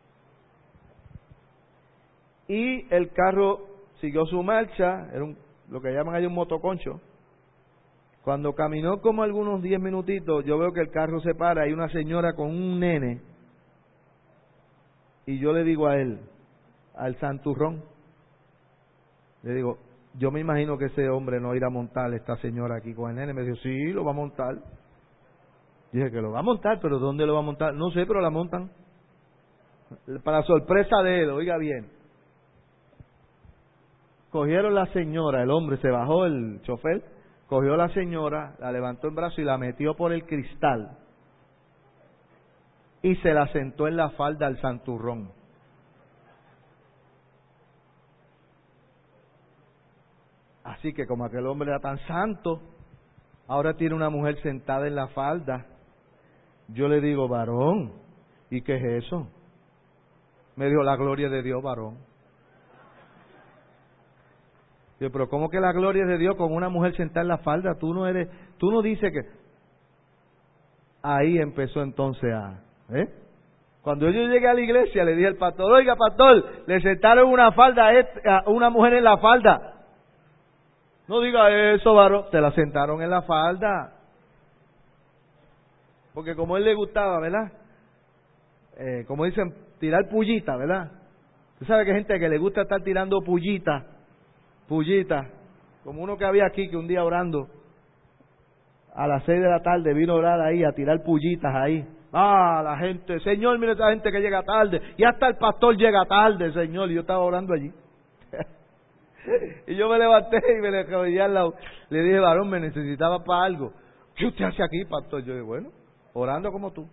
Y el carro siguió su marcha, era lo que llaman ahí un motoconcho. Cuando caminó como algunos 10 minutitos, yo veo que el carro se para, hay una señora con un nene, y yo le digo a él, al santurrón, le digo, Yo me imagino que ese hombre no irá a montar a esta señora aquí con el nene. Me dijo, sí, lo va a montar. Dije que lo va a montar, pero ¿dónde lo va a montar? No sé, pero la montan. Para sorpresa de él, oiga bien. Cogieron la señora, el hombre se bajó, el chofer, cogió a la señora, la levantó en brazo y la metió por el cristal. Y se la sentó en la falda al santurrón. Así que como aquel hombre era tan santo, ahora tiene una mujer sentada en la falda. Yo le digo, varón, ¿y qué es eso? Me dijo, la gloria de Dios, varón. Yo, pero ¿cómo que la gloria de Dios con una mujer sentada en la falda? Tú no dices que... Ahí empezó entonces Cuando yo llegué a la iglesia le dije al pastor, oiga pastor, le sentaron una falda a una mujer en la falda. No diga eso, varón, te la sentaron en la falda. Porque como a él le gustaba, ¿verdad? Como dicen, tirar pullita, ¿verdad? Tú sabes que hay gente que le gusta estar tirando pullita, como uno que había aquí que un día orando a las 6 de la tarde vino a orar ahí, a tirar pullitas ahí. La gente, Señor, mira esa gente que llega tarde, y hasta el pastor llega tarde, Señor, y yo estaba orando allí. Y yo me levanté y me le arrodillé al lado. Le dije, varón, me necesitaba para algo. ¿Qué usted hace aquí, pastor? Yo dije, bueno, orando como tú.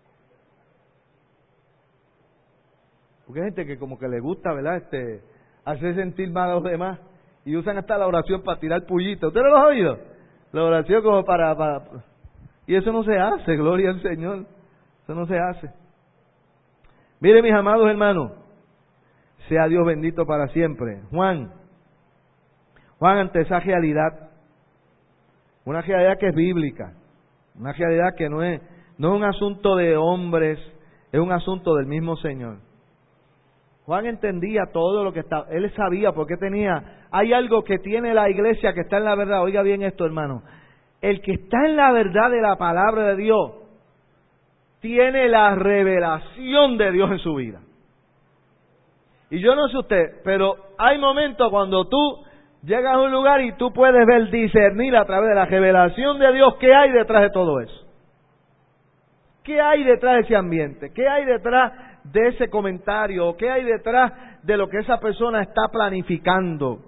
Porque hay gente que como que le gusta, ¿verdad? Hacer sentir mal a los demás. Y usan hasta la oración para tirar pullitas. ¿Usted no lo ha oído? La oración como para... Y eso no se hace, gloria al Señor. Eso no se hace. Mire, mis amados hermanos, sea Dios bendito para siempre. Juan, ante esa realidad, una realidad que es bíblica, una realidad que no es un asunto de hombres, es un asunto del mismo Señor. Juan entendía todo lo que estaba, él sabía porque hay algo que tiene la iglesia que está en la verdad. Oiga bien esto, hermano. El que está en la verdad de la palabra de Dios tiene la revelación de Dios en su vida. Y yo no sé usted, pero hay momentos cuando tú llegas a un lugar y tú puedes discernir a través de la revelación de Dios qué hay detrás de todo eso. ¿Qué hay detrás de ese ambiente? ¿Qué hay detrás de ese comentario? ¿Qué hay detrás de lo que esa persona está planificando?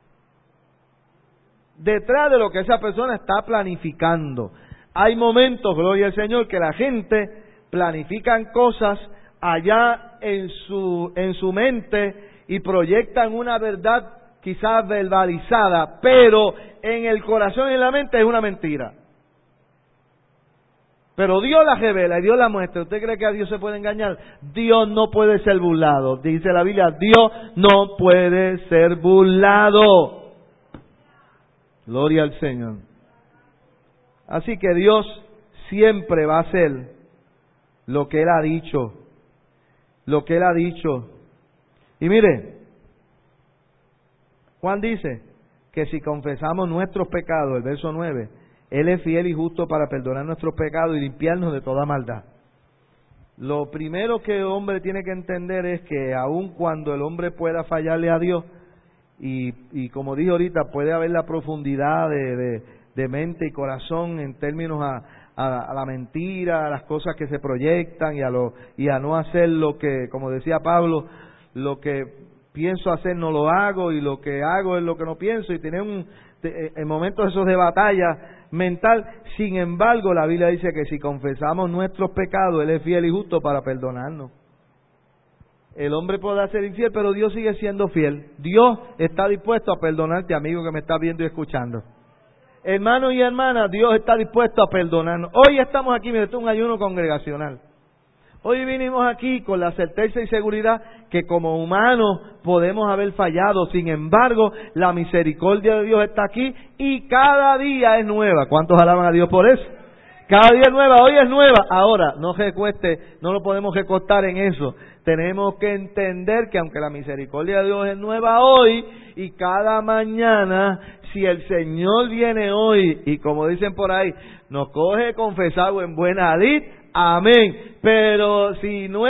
Detrás de lo que esa persona está planificando. Hay momentos, gloria al Señor, que la gente planifican cosas allá en su mente y proyectan una verdad quizás verbalizada, pero en el corazón y en la mente es una mentira. Pero Dios la revela y Dios la muestra. ¿Usted cree que a Dios se puede engañar? Dios no puede ser burlado. Dice la Biblia, Dios no puede ser burlado. Gloria al Señor. Así que Dios siempre va a hacer lo que Él ha dicho. Lo que Él ha dicho. Y mire, Juan dice que si confesamos nuestros pecados, el verso 9, Él es fiel y justo para perdonar nuestros pecados y limpiarnos de toda maldad. Lo primero que el hombre tiene que entender es que aun cuando el hombre pueda fallarle a Dios, y como dije ahorita, puede haber la profundidad de mente y corazón en términos a la mentira, a las cosas que se proyectan y a no hacer lo que, como decía Pablo, lo que pienso hacer no lo hago y lo que hago es lo que no pienso, y tener en momentos esos de batalla mental. Sin embargo, la Biblia dice que si confesamos nuestros pecados, Él es fiel y justo para perdonarnos. El hombre puede ser infiel, pero Dios sigue siendo fiel. Dios está dispuesto a perdonarte, amigo que me está viendo y escuchando. Hermanos y hermanas, Dios está dispuesto a perdonarnos. Hoy estamos aquí, mire, esto es un ayuno congregacional. Hoy vinimos aquí con la certeza y seguridad que como humanos podemos haber fallado. Sin embargo, la misericordia de Dios está aquí y cada día es nueva. ¿Cuántos alaban a Dios por eso? Cada día es nueva, hoy es nueva. Ahora, no lo podemos recostar en eso. Tenemos que entender que aunque la misericordia de Dios es nueva hoy y cada mañana, si el Señor viene hoy y como dicen por ahí, nos coge confesado en buena lid, amén. Pero si no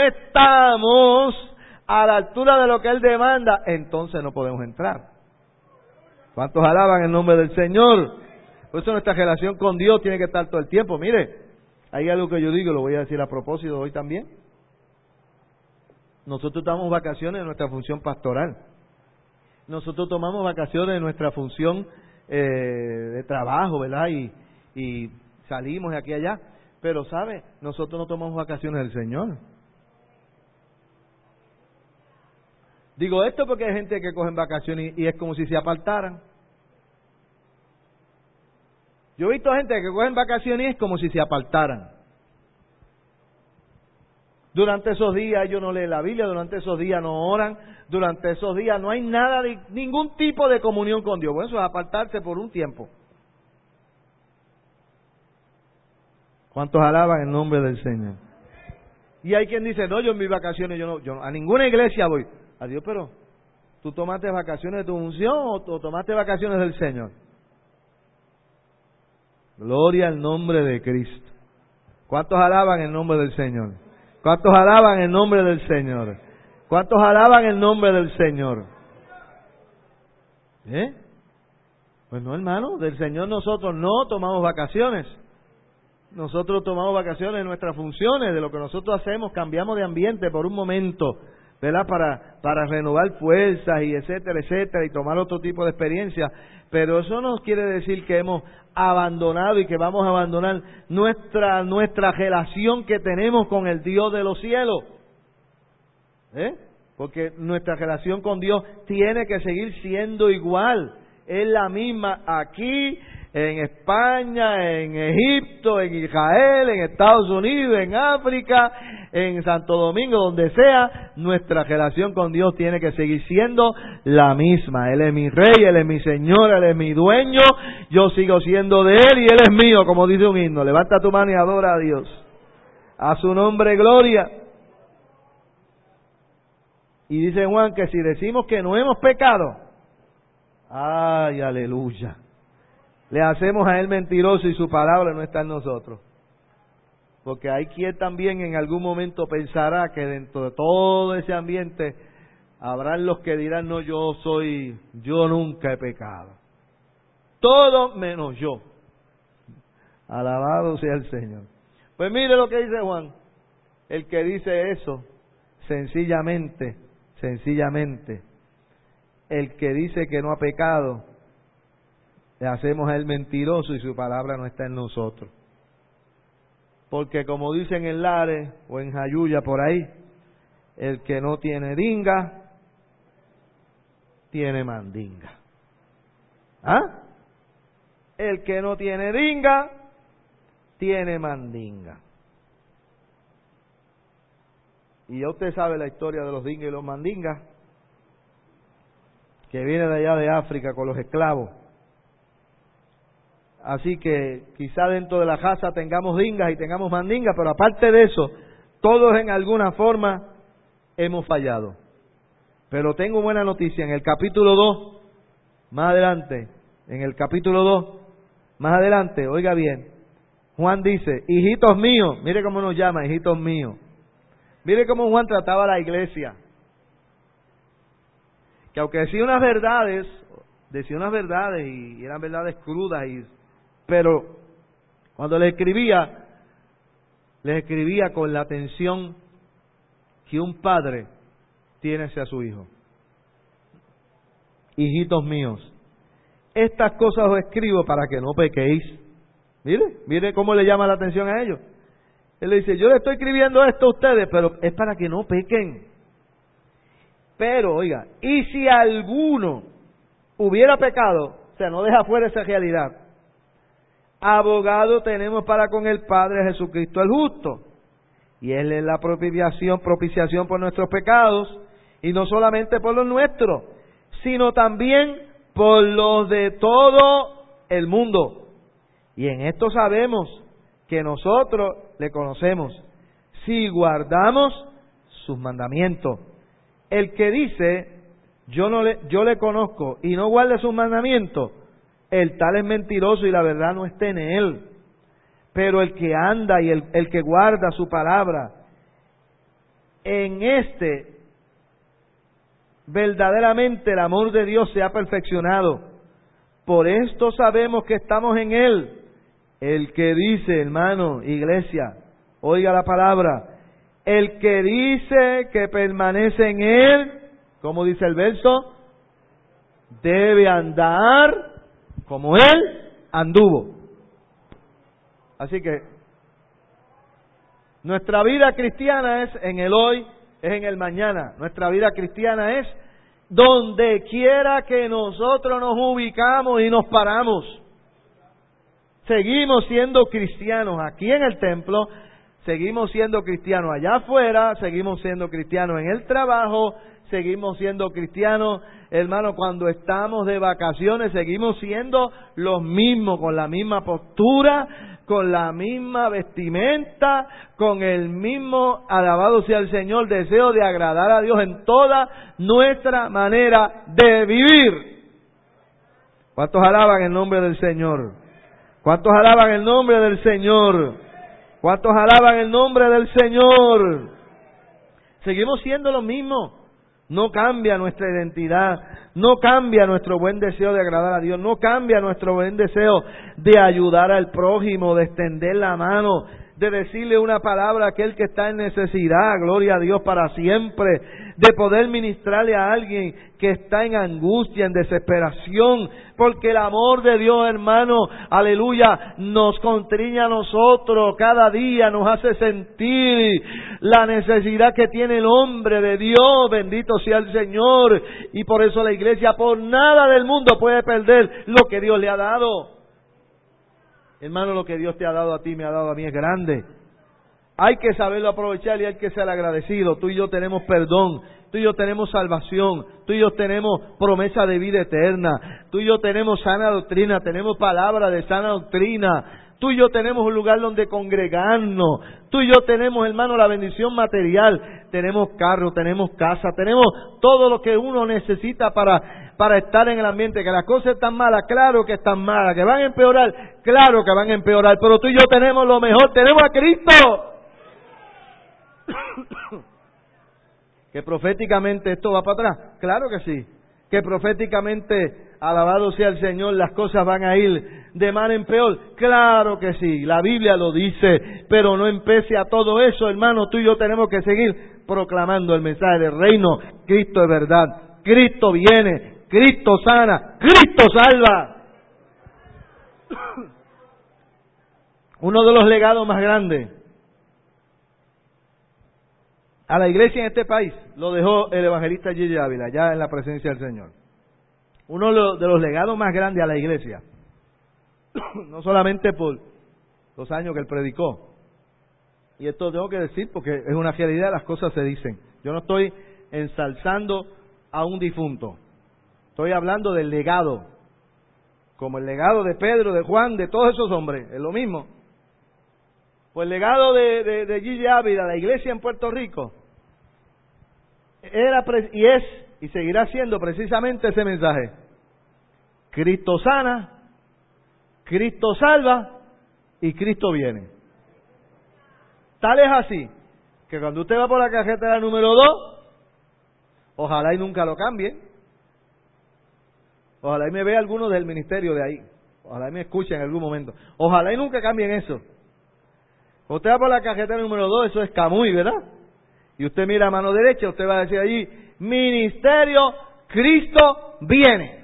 estamos a la altura de lo que Él demanda, entonces no podemos entrar. ¿Cuántos alaban el nombre del Señor? Por eso nuestra relación con Dios tiene que estar todo el tiempo. Mire, hay algo que yo digo, lo voy a decir a propósito hoy también. Nosotros tomamos vacaciones de nuestra función pastoral. Nosotros tomamos vacaciones de nuestra función de trabajo, ¿verdad? Y salimos de aquí a allá. Pero, ¿sabe? Nosotros no tomamos vacaciones del Señor. Digo esto porque hay gente que cogen vacaciones y es como si se apartaran. Yo he visto gente que cogen vacaciones y es como si se apartaran. Durante esos días ellos no leen la Biblia, durante esos días no oran, durante esos días no hay nada de ningún tipo de comunión con Dios. Bueno, eso es apartarse por un tiempo. ¿Cuántos alaban el nombre del Señor? Y hay quien dice, no, yo en mis vacaciones, yo a ninguna iglesia voy. Adiós, pero ¿tú tomaste vacaciones de tu unción o tomaste vacaciones del Señor? Gloria al nombre de Cristo. ¿Cuántos alaban el nombre del Señor? ¿Cuántos alaban el nombre del Señor? ¿Cuántos alaban el nombre del Señor? Pues no, hermano, del Señor nosotros no tomamos vacaciones. Nosotros tomamos vacaciones de nuestras funciones, de lo que nosotros hacemos, cambiamos de ambiente por un momento, ¿verdad? Para renovar fuerzas y etcétera, etcétera, y tomar otro tipo de experiencia. Pero eso no quiere decir que hemos abandonado y que vamos a abandonar nuestra relación que tenemos con el Dios de los cielos. Porque nuestra relación con Dios tiene que seguir siendo igual. Es la misma aquí, en España, en Egipto, en Israel, en Estados Unidos, en África, en Santo Domingo, donde sea, nuestra relación con Dios tiene que seguir siendo la misma. Él es mi Rey, Él es mi Señor, Él es mi dueño, yo sigo siendo de Él y Él es mío, como dice un himno. Levanta tu mano y adora a Dios. A su nombre, gloria. Y dice Juan que si decimos que no hemos pecado, ¡ay, aleluya!, le hacemos a Él mentiroso y su palabra no está en nosotros. Porque hay quien también en algún momento pensará que dentro de todo ese ambiente habrán los que dirán, no, yo nunca he pecado. Todo menos yo. Alabado sea el Señor. Pues mire lo que dice Juan. El que dice eso, sencillamente, el que dice que no ha pecado, le hacemos a Él mentiroso y su palabra no está en nosotros. Porque como dicen en Lares o en Jayuya por ahí, el que no tiene dinga, tiene mandinga. ¿Ah? El que no tiene dinga, tiene mandinga. Y ya usted sabe la historia de los dingas y los mandingas, que viene de allá de África con los esclavos. Así que quizá dentro de la casa tengamos dingas y tengamos mandingas, pero aparte de eso, todos en alguna forma hemos fallado. Pero tengo buena noticia, en el capítulo 2, más adelante, oiga bien, Juan dice, hijitos míos, mire cómo nos llama, hijitos míos. Mire cómo Juan trataba a la iglesia. Que aunque decía unas verdades y eran verdades crudas, pero cuando les escribía con la atención que un padre tiene hacia su hijo. Hijitos míos, estas cosas os escribo para que no pequéis. Mire cómo le llama la atención a ellos. Él le dice, yo le estoy escribiendo esto a ustedes, pero es para que no pequen. Pero, oiga, y si alguno hubiera pecado, o sea, no deja fuera esa realidad, abogado tenemos para con el Padre, Jesucristo el justo. Y Él es la propiciación por nuestros pecados, y no solamente por los nuestros, sino también por los de todo el mundo. Y en esto sabemos que nosotros le conocemos, si guardamos sus mandamientos. El que dice, yo le conozco y no guarda sus mandamientos, el tal es mentiroso y la verdad no está en él. Pero el que anda y el que guarda su palabra, en verdaderamente el amor de Dios se ha perfeccionado. Por esto sabemos que estamos en Él. El que dice, hermano, iglesia, oiga la palabra, el que dice que permanece en Él, ¿cómo dice el verso? Debe andar como Él anduvo. Así que nuestra vida cristiana es en el hoy, es en el mañana. Nuestra vida cristiana es donde quiera que nosotros nos ubicamos y nos paramos. Seguimos siendo cristianos aquí en el templo, seguimos siendo cristianos allá afuera, seguimos siendo cristianos en el trabajo, seguimos siendo cristianos, hermano, cuando estamos de vacaciones, seguimos siendo los mismos, con la misma postura, con la misma vestimenta, con el mismo, alabado sea el Señor, deseo de agradar a Dios en toda nuestra manera de vivir. ¿Cuántos alaban el nombre del Señor? ¿Cuántos alaban el nombre del Señor? ¿Cuántos alaban el nombre del Señor? Seguimos siendo los mismos. No cambia nuestra identidad, no cambia nuestro buen deseo de agradar a Dios, no cambia nuestro buen deseo de ayudar al prójimo, de extender la mano, de decirle una palabra a aquel que está en necesidad, gloria a Dios para siempre, de poder ministrarle a alguien que está en angustia, en desesperación, porque el amor de Dios, hermano, aleluya, nos constriñe a nosotros, cada día nos hace sentir la necesidad que tiene el hombre de Dios, bendito sea el Señor, y por eso la iglesia por nada del mundo puede perder lo que Dios le ha dado. Hermano, lo que Dios te ha dado a ti, me ha dado a mí, es grande. Hay que saberlo aprovechar y hay que ser agradecido. Tú y yo tenemos perdón, tú y yo tenemos salvación, tú y yo tenemos promesa de vida eterna, tú y yo tenemos sana doctrina, tenemos palabra de sana doctrina, tú y yo tenemos un lugar donde congregarnos, tú y yo tenemos, hermano, la bendición material, tenemos carro, tenemos casa, tenemos todo lo que uno necesita para estar en el ambiente. Que las cosas están malas, claro que están malas, que van a empeorar, claro que van a empeorar, pero tú y yo tenemos lo mejor, tenemos a Cristo. Que proféticamente esto va para atrás, claro que sí. Que proféticamente, alabado sea el Señor, las cosas van a ir de mal en peor, claro que sí, la Biblia lo dice, pero no empece a todo eso, hermano, tú y yo tenemos que seguir proclamando el mensaje del reino. Cristo es verdad, Cristo viene, Cristo sana, Cristo salva. Uno de los legados más grandes a la iglesia en este país lo dejó el evangelista Gigi Ávila, ya en la presencia del Señor. Uno de los legados más grandes a la iglesia, no solamente por los años que él predicó, y esto tengo que decir porque es una realidad, las cosas se dicen. Yo no estoy ensalzando a un difunto, estoy hablando del legado, como el legado de Pedro, de Juan, de todos esos hombres, es lo mismo. Pues el legado de Gigi Ávila, la iglesia en Puerto Rico, era y es y seguirá siendo precisamente ese mensaje: Cristo sana, Cristo salva y Cristo viene. Tal es así que cuando usted va por la carretera número 2, ojalá y nunca lo cambien, ojalá y me vea alguno del ministerio de ahí, ojalá y me escuche en algún momento, ojalá y nunca cambien eso. Cuando usted va por la carretera número 2, eso es Camuy, ¿verdad? Y usted mira a mano derecha, usted va a decir allí: Ministerio Cristo viene.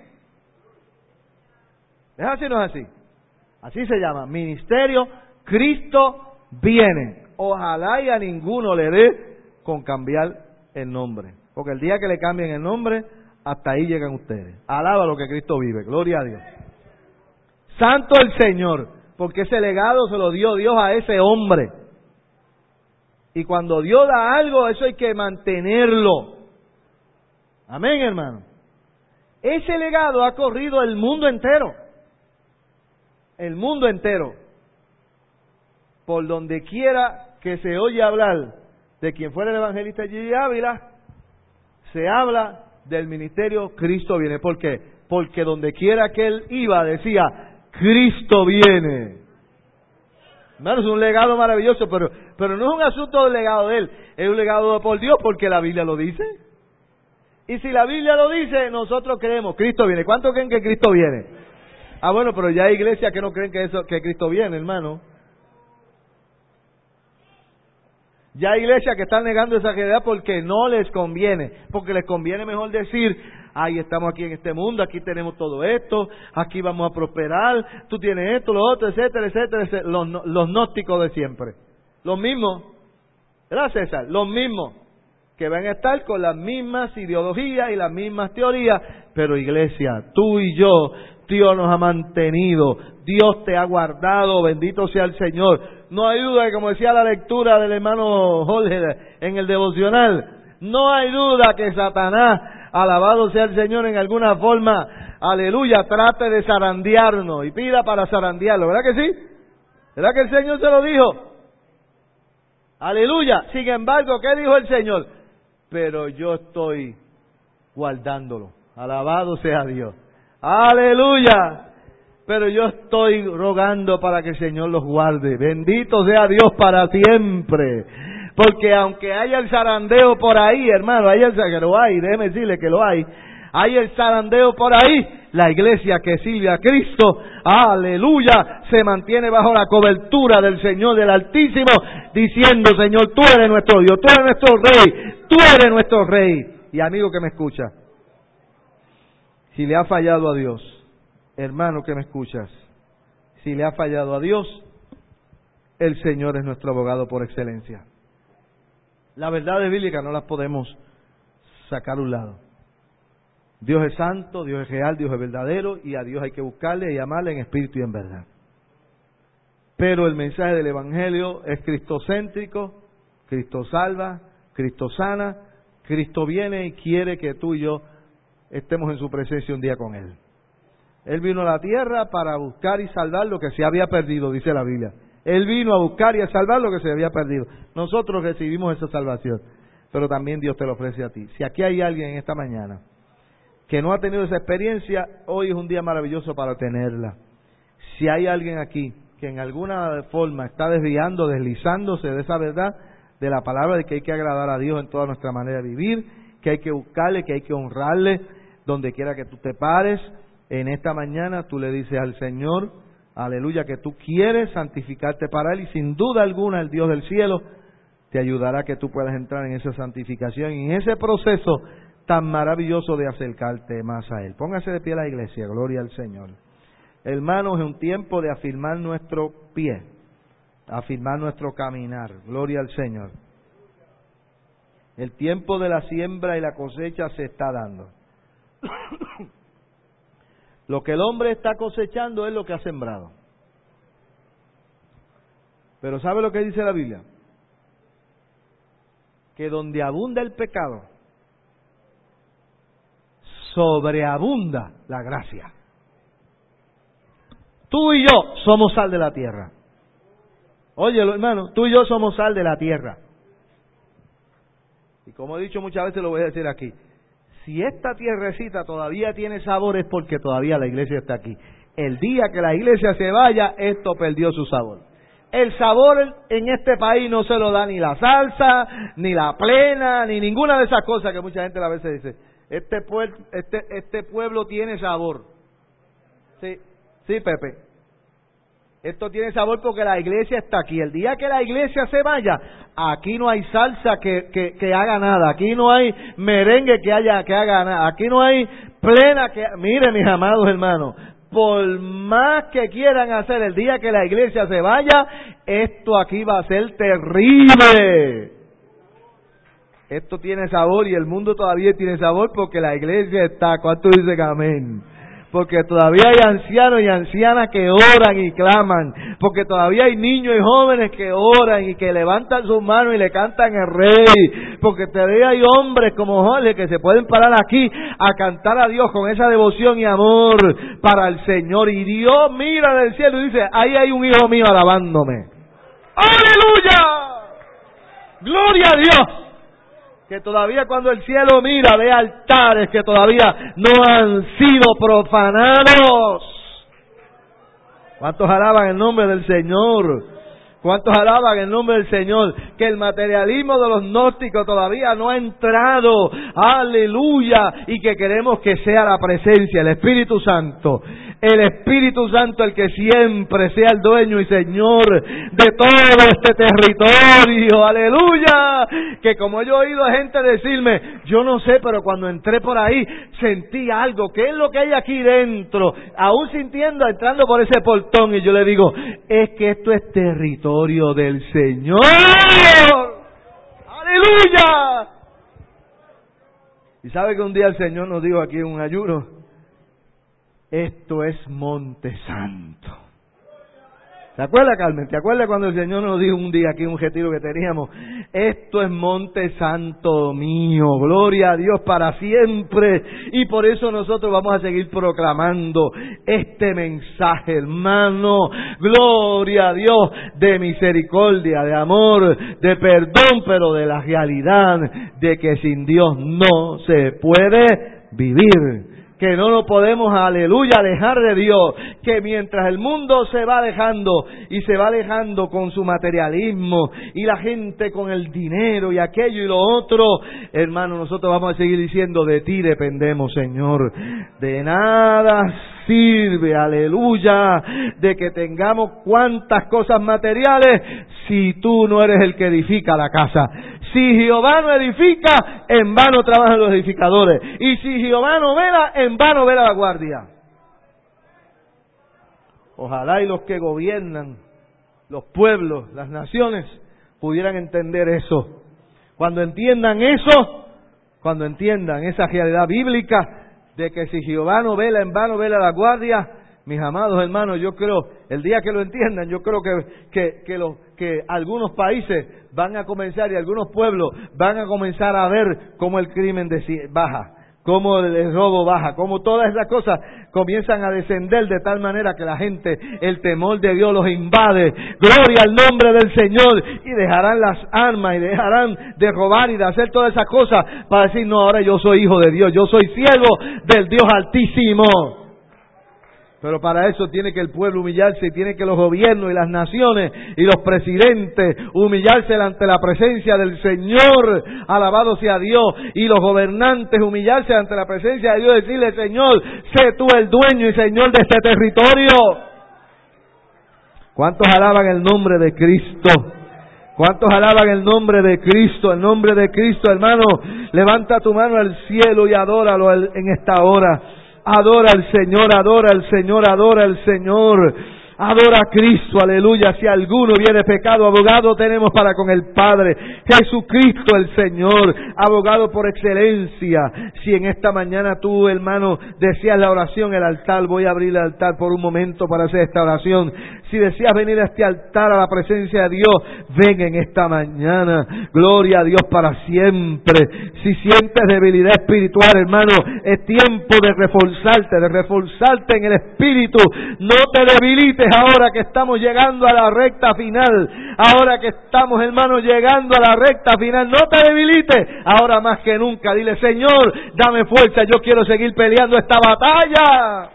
¿Es así o no es así? Así se llama, Ministerio Cristo viene. Ojalá y a ninguno le dé con cambiar el nombre, porque el día que le cambien el nombre, hasta ahí llegan ustedes. Alaba lo que Cristo vive, gloria a Dios. Santo el Señor, porque ese legado se lo dio Dios a ese hombre. Y cuando Dios da algo, eso hay que mantenerlo. Amén, hermano. Ese legado ha corrido el mundo entero. El mundo entero. Por donde quiera que se oye hablar de quien fuera el evangelista Gigi Ávila, se habla del ministerio Cristo viene. ¿Por qué? Porque donde quiera que él iba decía: Cristo viene. Hermano, es un legado maravilloso, pero no es un asunto del legado de él, es un legado por Dios, porque la Biblia lo dice. Y si la Biblia lo dice, nosotros creemos, Cristo viene. ¿Cuántos creen que Cristo viene? Ah, bueno, pero ya hay iglesias que no creen que Cristo viene, hermano. Ya hay iglesias que están negando esa realidad porque no les conviene. Porque les conviene mejor decir, ay, estamos aquí en este mundo, aquí tenemos todo esto, aquí vamos a prosperar, tú tienes esto, lo otro, etcétera, etcétera, etcétera. Los gnósticos de siempre. Los mismos, ¿verdad, César? Los mismos, que van a estar con las mismas ideologías y las mismas teorías. Pero iglesia, tú y yo, Dios nos ha mantenido, Dios te ha guardado, bendito sea el Señor. No hay duda que, como decía la lectura del hermano Jorge en el devocional, no hay duda que Satanás, alabado sea el Señor, en alguna forma, aleluya, trate de zarandearnos y pida para zarandearlo, ¿verdad que sí? ¿Verdad que el Señor se lo dijo? Aleluya. Sin embargo, ¿qué dijo el Señor? Pero yo estoy guardándolo. Alabado sea Dios. Aleluya. Pero yo estoy rogando para que el Señor los guarde. Bendito sea Dios para siempre. Porque aunque haya el zarandeo por ahí, hermano, que lo hay, déjeme decirle que lo hay el zarandeo por ahí, la iglesia que sirve a Cristo, aleluya, se mantiene bajo la cobertura del Señor del Altísimo, diciendo, Señor, tú eres nuestro Dios, tú eres nuestro Rey, tú eres nuestro Rey. Y amigo que me escucha, si le ha fallado a Dios, hermano que me escuchas, si le ha fallado a Dios, el Señor es nuestro abogado por excelencia. Las verdades bíblicas no las podemos sacar a un lado. Dios es santo, Dios es real, Dios es verdadero, y a Dios hay que buscarle y amarle en espíritu y en verdad. Pero el mensaje del Evangelio es cristocéntrico, Cristo salva, Cristo sana, Cristo viene y quiere que tú y yo estemos en su presencia un día con Él. Él vino a la tierra para buscar y salvar lo que se había perdido, dice la Biblia. Él vino a buscar y a salvar lo que se había perdido. Nosotros recibimos esa salvación, pero también Dios te lo ofrece a ti. Si aquí hay alguien en esta mañana que no ha tenido esa experiencia, hoy es un día maravilloso para tenerla. Si hay alguien aquí que en alguna forma está desviando, deslizándose de esa verdad, de la palabra de que hay que agradar a Dios en toda nuestra manera de vivir, que hay que buscarle, que hay que honrarle, donde quiera que tú te pares, en esta mañana tú le dices al Señor, aleluya, que tú quieres santificarte para Él, y sin duda alguna el Dios del cielo te ayudará a que tú puedas entrar en esa santificación y en ese proceso tan maravilloso de acercarte más a Él. Póngase de pie la iglesia, gloria al Señor. Hermanos, es un tiempo de afirmar nuestro pie, afirmar nuestro caminar, gloria al Señor. El tiempo de la siembra y la cosecha se está dando. Lo que el hombre está cosechando es lo que ha sembrado. Pero ¿sabe lo que dice la Biblia? Que donde abunda el pecado, sobreabunda la gracia. Tú y yo somos sal de la tierra. Óyelo, hermano, tú y yo somos sal de la tierra. Y como he dicho muchas veces, lo voy a decir aquí. Si esta tierrecita todavía tiene sabor es porque todavía la iglesia está aquí. El día que la iglesia se vaya, esto perdió su sabor. El sabor en este país no se lo da ni la salsa, ni la plena, ni ninguna de esas cosas que mucha gente a veces dice. Este pueblo tiene sabor. Sí, Pepe. Esto tiene sabor porque la iglesia está aquí. El día que la iglesia se vaya, aquí no hay salsa que haga nada. Aquí no hay merengue que haga nada. Aquí no hay plena que... Mire, mis amados hermanos, por más que quieran hacer el día que la iglesia se vaya, esto aquí va a ser terrible. Esto tiene sabor y el mundo todavía tiene sabor porque la iglesia está. ¿Cuánto dicen amén? Porque todavía hay ancianos y ancianas que oran y claman, porque todavía hay niños y jóvenes que oran y que levantan sus manos y le cantan al Rey, porque todavía hay hombres como Jorge que se pueden parar aquí a cantar a Dios con esa devoción y amor para el Señor, y Dios mira del cielo y dice, ahí hay un hijo mío alabándome. ¡Aleluya! ¡Gloria a Dios! Que todavía cuando el cielo mira ve altares que todavía no han sido profanados. ¿Cuántos alaban el nombre del Señor? ¿Cuántos alaban el nombre del Señor? Que el materialismo de los gnósticos todavía no ha entrado. ¡Aleluya! Y que queremos que sea la presencia, el Espíritu Santo, el Espíritu Santo el que siempre sea el dueño y Señor de todo este territorio, aleluya, que como yo he oído a gente decirme, yo no sé, pero cuando entré por ahí sentí algo, ¿qué es lo que hay aquí dentro? Aún sintiendo, entrando por ese portón, y yo le digo, es que esto es territorio del Señor, aleluya. Y sabe que un día el Señor nos dijo aquí en un ayuno, esto es Monte Santo. ¿Te acuerdas, Carmen? ¿Te acuerdas cuando el Señor nos dijo un día aquí en un retiro que teníamos? Esto es Monte Santo mío, gloria a Dios para siempre. Y por eso nosotros vamos a seguir proclamando este mensaje, hermano. Gloria a Dios, de misericordia, de amor, de perdón, pero de la realidad de que sin Dios no se puede vivir. Que no lo podemos, aleluya, dejar de Dios, que mientras el mundo se va alejando y se va alejando con su materialismo y la gente con el dinero y aquello y lo otro, hermano, nosotros vamos a seguir diciendo, de ti dependemos, Señor. De nada sirve, aleluya, de que tengamos cuantas cosas materiales si tú no eres el que edifica la casa. Si Jehová no edifica, en vano trabajan los edificadores. Y si Jehová no vela, en vano vela la guardia. Ojalá y los que gobiernan los pueblos, las naciones, pudieran entender eso. Cuando entiendan eso, cuando entiendan esa realidad bíblica de que si Jehová no vela, en vano vela la guardia, mis amados hermanos, yo creo, el día que lo entiendan, yo creo que algunos países van a comenzar y algunos pueblos van a comenzar a ver cómo el crimen baja, cómo el robo baja, cómo todas esas cosas comienzan a descender de tal manera que la gente, el temor de Dios los invade. Gloria al nombre del Señor, y dejarán las armas y dejarán de robar y de hacer todas esas cosas para decir, no, ahora yo soy hijo de Dios, yo soy siervo del Dios Altísimo. Pero para eso tiene que el pueblo humillarse, y tiene que los gobiernos y las naciones y los presidentes humillarse ante la presencia del Señor, alabado sea Dios, y los gobernantes humillarse ante la presencia de Dios, decirle, Señor, sé tú el dueño y Señor de este territorio. ¿Cuántos alaban el nombre de Cristo? ¿Cuántos alaban el nombre de Cristo? El nombre de Cristo, hermano, levanta tu mano al cielo y adóralo en esta hora. Adora al Señor, adora al Señor, adora al Señor. Adora a Cristo, aleluya. Si alguno viene pecado, abogado tenemos para con el Padre, Jesucristo el Señor, abogado por excelencia. Si en esta mañana tú, hermano, deseas la oración, el altar, voy a abrir el altar por un momento para hacer esta oración. Si deseas venir a este altar, a la presencia de Dios, ven en esta mañana. Gloria a Dios para siempre. Si sientes debilidad espiritual, hermano, es tiempo de reforzarte en el espíritu. No te debilites ahora que estamos llegando a la recta final. Ahora que estamos, hermano, llegando a la recta final. No te debilites. Ahora más que nunca, dile, Señor, dame fuerza. Yo quiero seguir peleando esta batalla.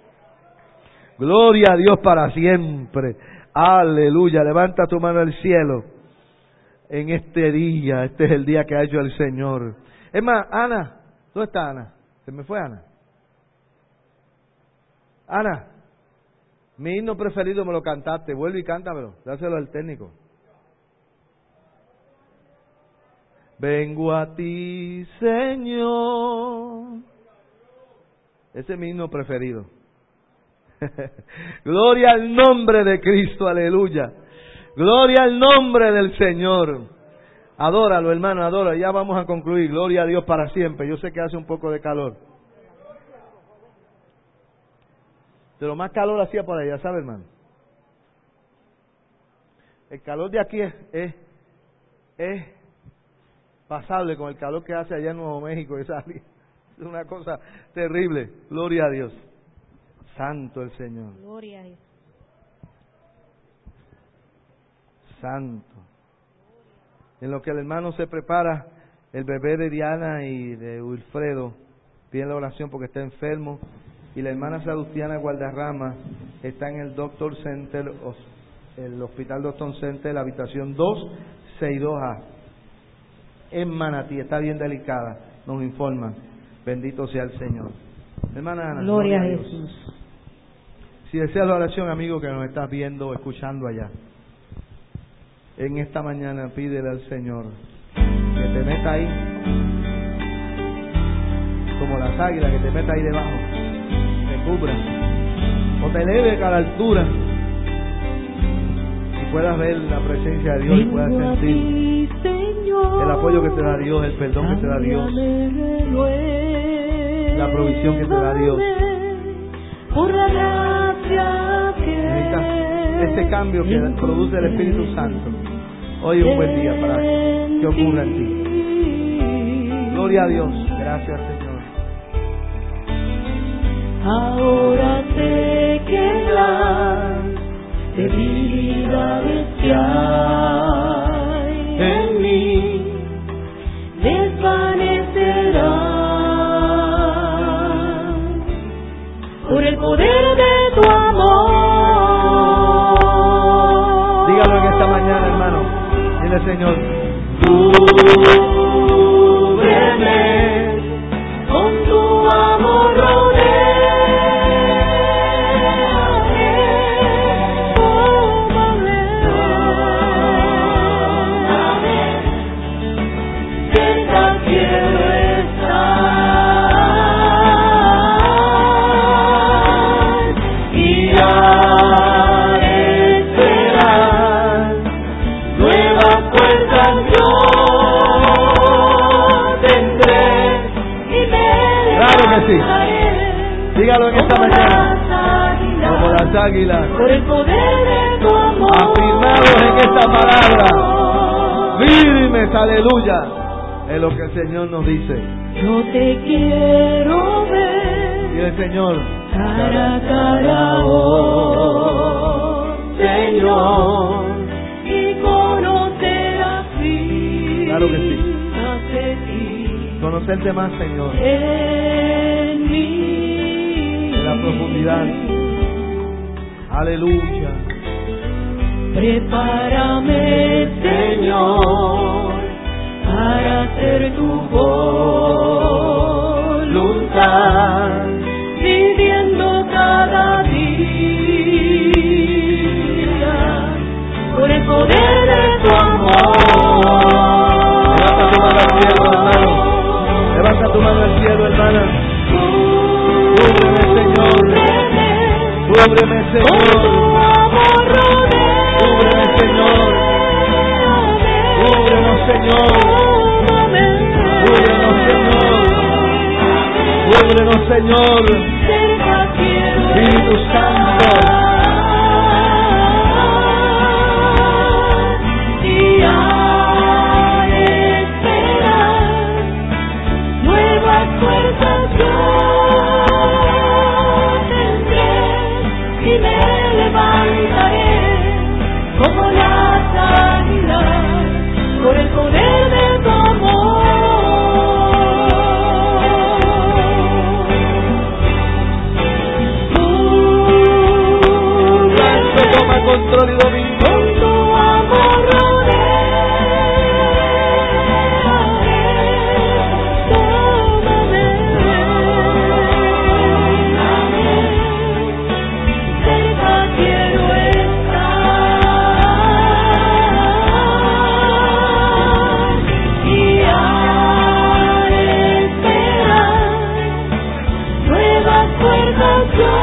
Gloria a Dios para siempre. Aleluya. Levanta tu mano al cielo en este día. Este es el día que ha hecho el Señor. Es más, Ana, ¿dónde está Ana? ¿Se me fue Ana? Ana, mi himno preferido me lo cantaste. Vuelve y cántamelo. Dáselo al técnico. Vengo a ti, Señor. Ese es mi himno preferido. Gloria al nombre de Cristo, aleluya. Gloria al nombre del Señor. Adóralo, hermano, adóralo. Ya vamos a concluir. Gloria a Dios para siempre. Yo sé que hace un poco de calor. Pero más calor hacía por allá, ¿sabe, hermano? El calor de aquí es pasable con el calor que hace allá en Nuevo México. Es una cosa terrible. Gloria a Dios. Santo el Señor. Gloria a Dios. Santo. En lo que el hermano se prepara, el bebé de Diana y de Wilfredo piden la oración porque está enfermo, y la hermana Salustiana Gualdarrama está en el Doctor Center, el Hospital Doctor Center, la habitación 262A en Manatí. Está bien delicada, nos informan. Bendito sea el Señor. Hermana Ana, gloria a Jesús. Si deseas la oración, amigo que nos estás viendo o escuchando allá, en esta mañana pídele al Señor que te meta ahí, como las águilas, que te meta ahí debajo, te cubra, o te eleve a la altura, y puedas ver la presencia de Dios y puedas sentir el apoyo que te da Dios, el perdón que te da Dios, la provisión que te da Dios. Necesitas ese cambio que produce el Espíritu Santo. Hoy es un buen día para que ocurra en ti. Gloria a Dios. Gracias, Señor. Ahora sé que las debilidades que hay en mí desvanecerán por el poder de tu amor. Dígalo en esta mañana, hermano. Dile, Señor, cúbreme con tu amor, sí. Dígalo en esta mañana, como las águilas, por el poder de tu amor, afirmados en esta palabra, firmes, aleluya, es lo que el Señor nos dice. Yo te quiero ver, y el Señor, cara a cara, oh Señor, y conocer así, claro que sí, hace ti, conocerte más, Señor, en mí, en la profundidad, aleluya. Prepárame, Señor, para hacer tu voluntad, viviendo cada día por el poder de tu amor. Levanta tu mano al cielo, hermana. Cúbreme, Señor. Cúbreme, Señor. Cúbreme, Señor. Cúbrenos, Señor. Cúbrenos, Señor. Cúbrenos, Señor. Espíritu Santo. Como las águilas, por el poder de tu amor. Toma control y dominio. Con tu amor tómame, cerca quiero estar, y al esperar nuevas fuerzas yo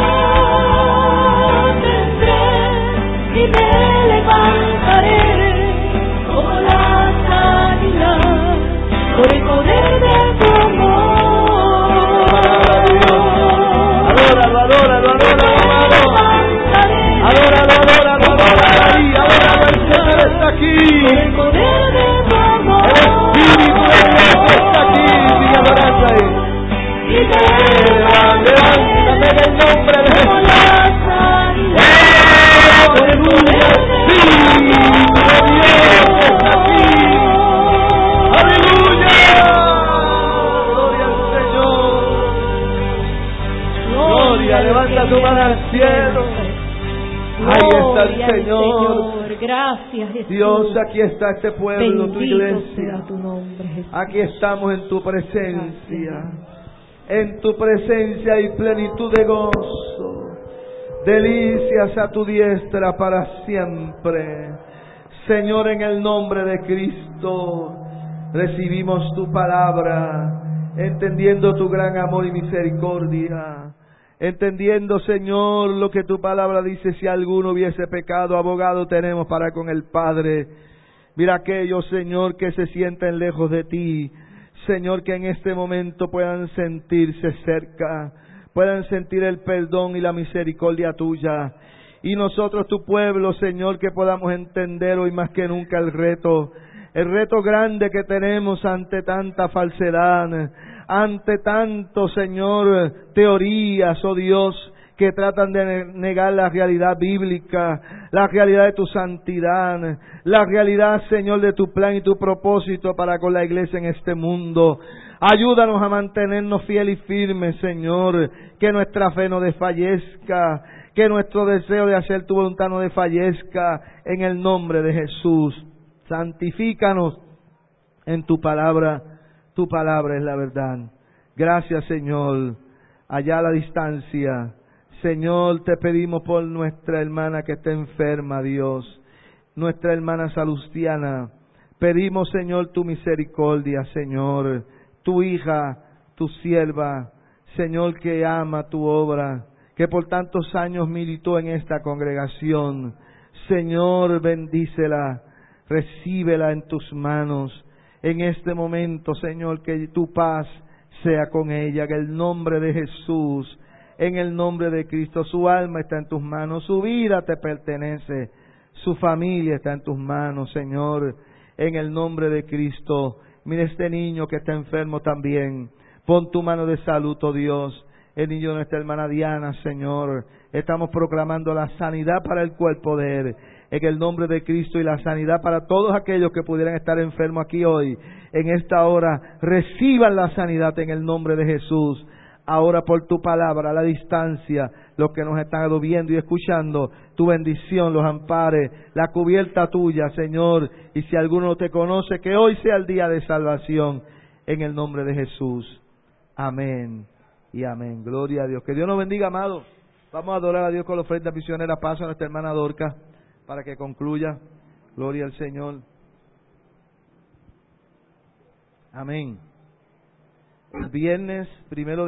tendré, y me levantaré como las águilas por el poder de tu amor. Adóralo, adóralo, adóralo, adóralo, adóralo, ahí, adóralo, el Señor está aquí. Por el poder de tu amor. El Espíritu de Dios está aquí, sigue adorando ahí. Y me Levántate en el nombre de como Jesús. las águilas por el Aleluya, poder de tu Espíritu de Dios está aquí. amor. Aleluya, gloria al Señor. Gloria, levanta tu mano al cielo. Ahí está el Gloria al Señor. Gracias, Jesús. Dios, aquí está este pueblo, tu Bendito iglesia. sea tu nombre, Jesús. Aquí estamos en tu presencia. En tu presencia hay plenitud de gozo. delicias a tu diestra para siempre. Señor, en el nombre de Cristo, recibimos tu palabra, entendiendo tu gran amor y misericordia, entendiendo, Señor, lo que tu palabra dice: si alguno hubiese pecado, abogado tenemos para con el Padre. Mira aquellos, Señor, que se sienten lejos de ti, Señor, que en este momento puedan sentirse cerca, puedan sentir el perdón y la misericordia tuya. Y nosotros, tu pueblo, Señor, que podamos entender hoy más que nunca el reto grande que tenemos ante tanta falsedad, ante tanto, Señor, teorías, oh Dios, que tratan de negar la realidad bíblica, la realidad de tu santidad, la realidad, Señor, de tu plan y tu propósito para con la iglesia en este mundo. Ayúdanos a mantenernos fieles y firmes, Señor, que nuestra fe no desfallezca, que nuestro deseo de hacer tu voluntad no desfallezca, en el nombre de Jesús. Santifícanos en tu palabra es la verdad. Gracias, Señor. Allá a la distancia, Señor, te pedimos por nuestra hermana que está enferma, Dios, nuestra hermana Salustiana. Pedimos, Señor, tu misericordia, Señor, tu hija, tu sierva, Señor, que ama tu obra, que por tantos años militó en esta congregación. Señor, bendícela, recíbela en tus manos. En este momento, Señor, que tu paz sea con ella, en el nombre de Jesús, en el nombre de Cristo. Su alma está en tus manos, su vida te pertenece, su familia está en tus manos, Señor, en el nombre de Cristo. Mira este niño que está enfermo también, pon tu mano de salud, oh Dios. El niño de nuestra hermana Diana, Señor, estamos proclamando la sanidad para el cuerpo de él, en el nombre de Cristo, y la sanidad para todos aquellos que pudieran estar enfermos aquí hoy. En esta hora, reciban la sanidad en el nombre de Jesús. Ahora, por tu palabra, a la distancia, los que nos están viendo y escuchando, tu bendición los ampare, la cubierta tuya, Señor. Y si alguno no te conoce, que hoy sea el día de salvación, en el nombre de Jesús. Amén y amén. Gloria a Dios. Que Dios nos bendiga, amados. Vamos a adorar a Dios con la ofrenda misionera. Paso a nuestra hermana Dorca para que concluya. Gloria al Señor. Amén. El viernes 1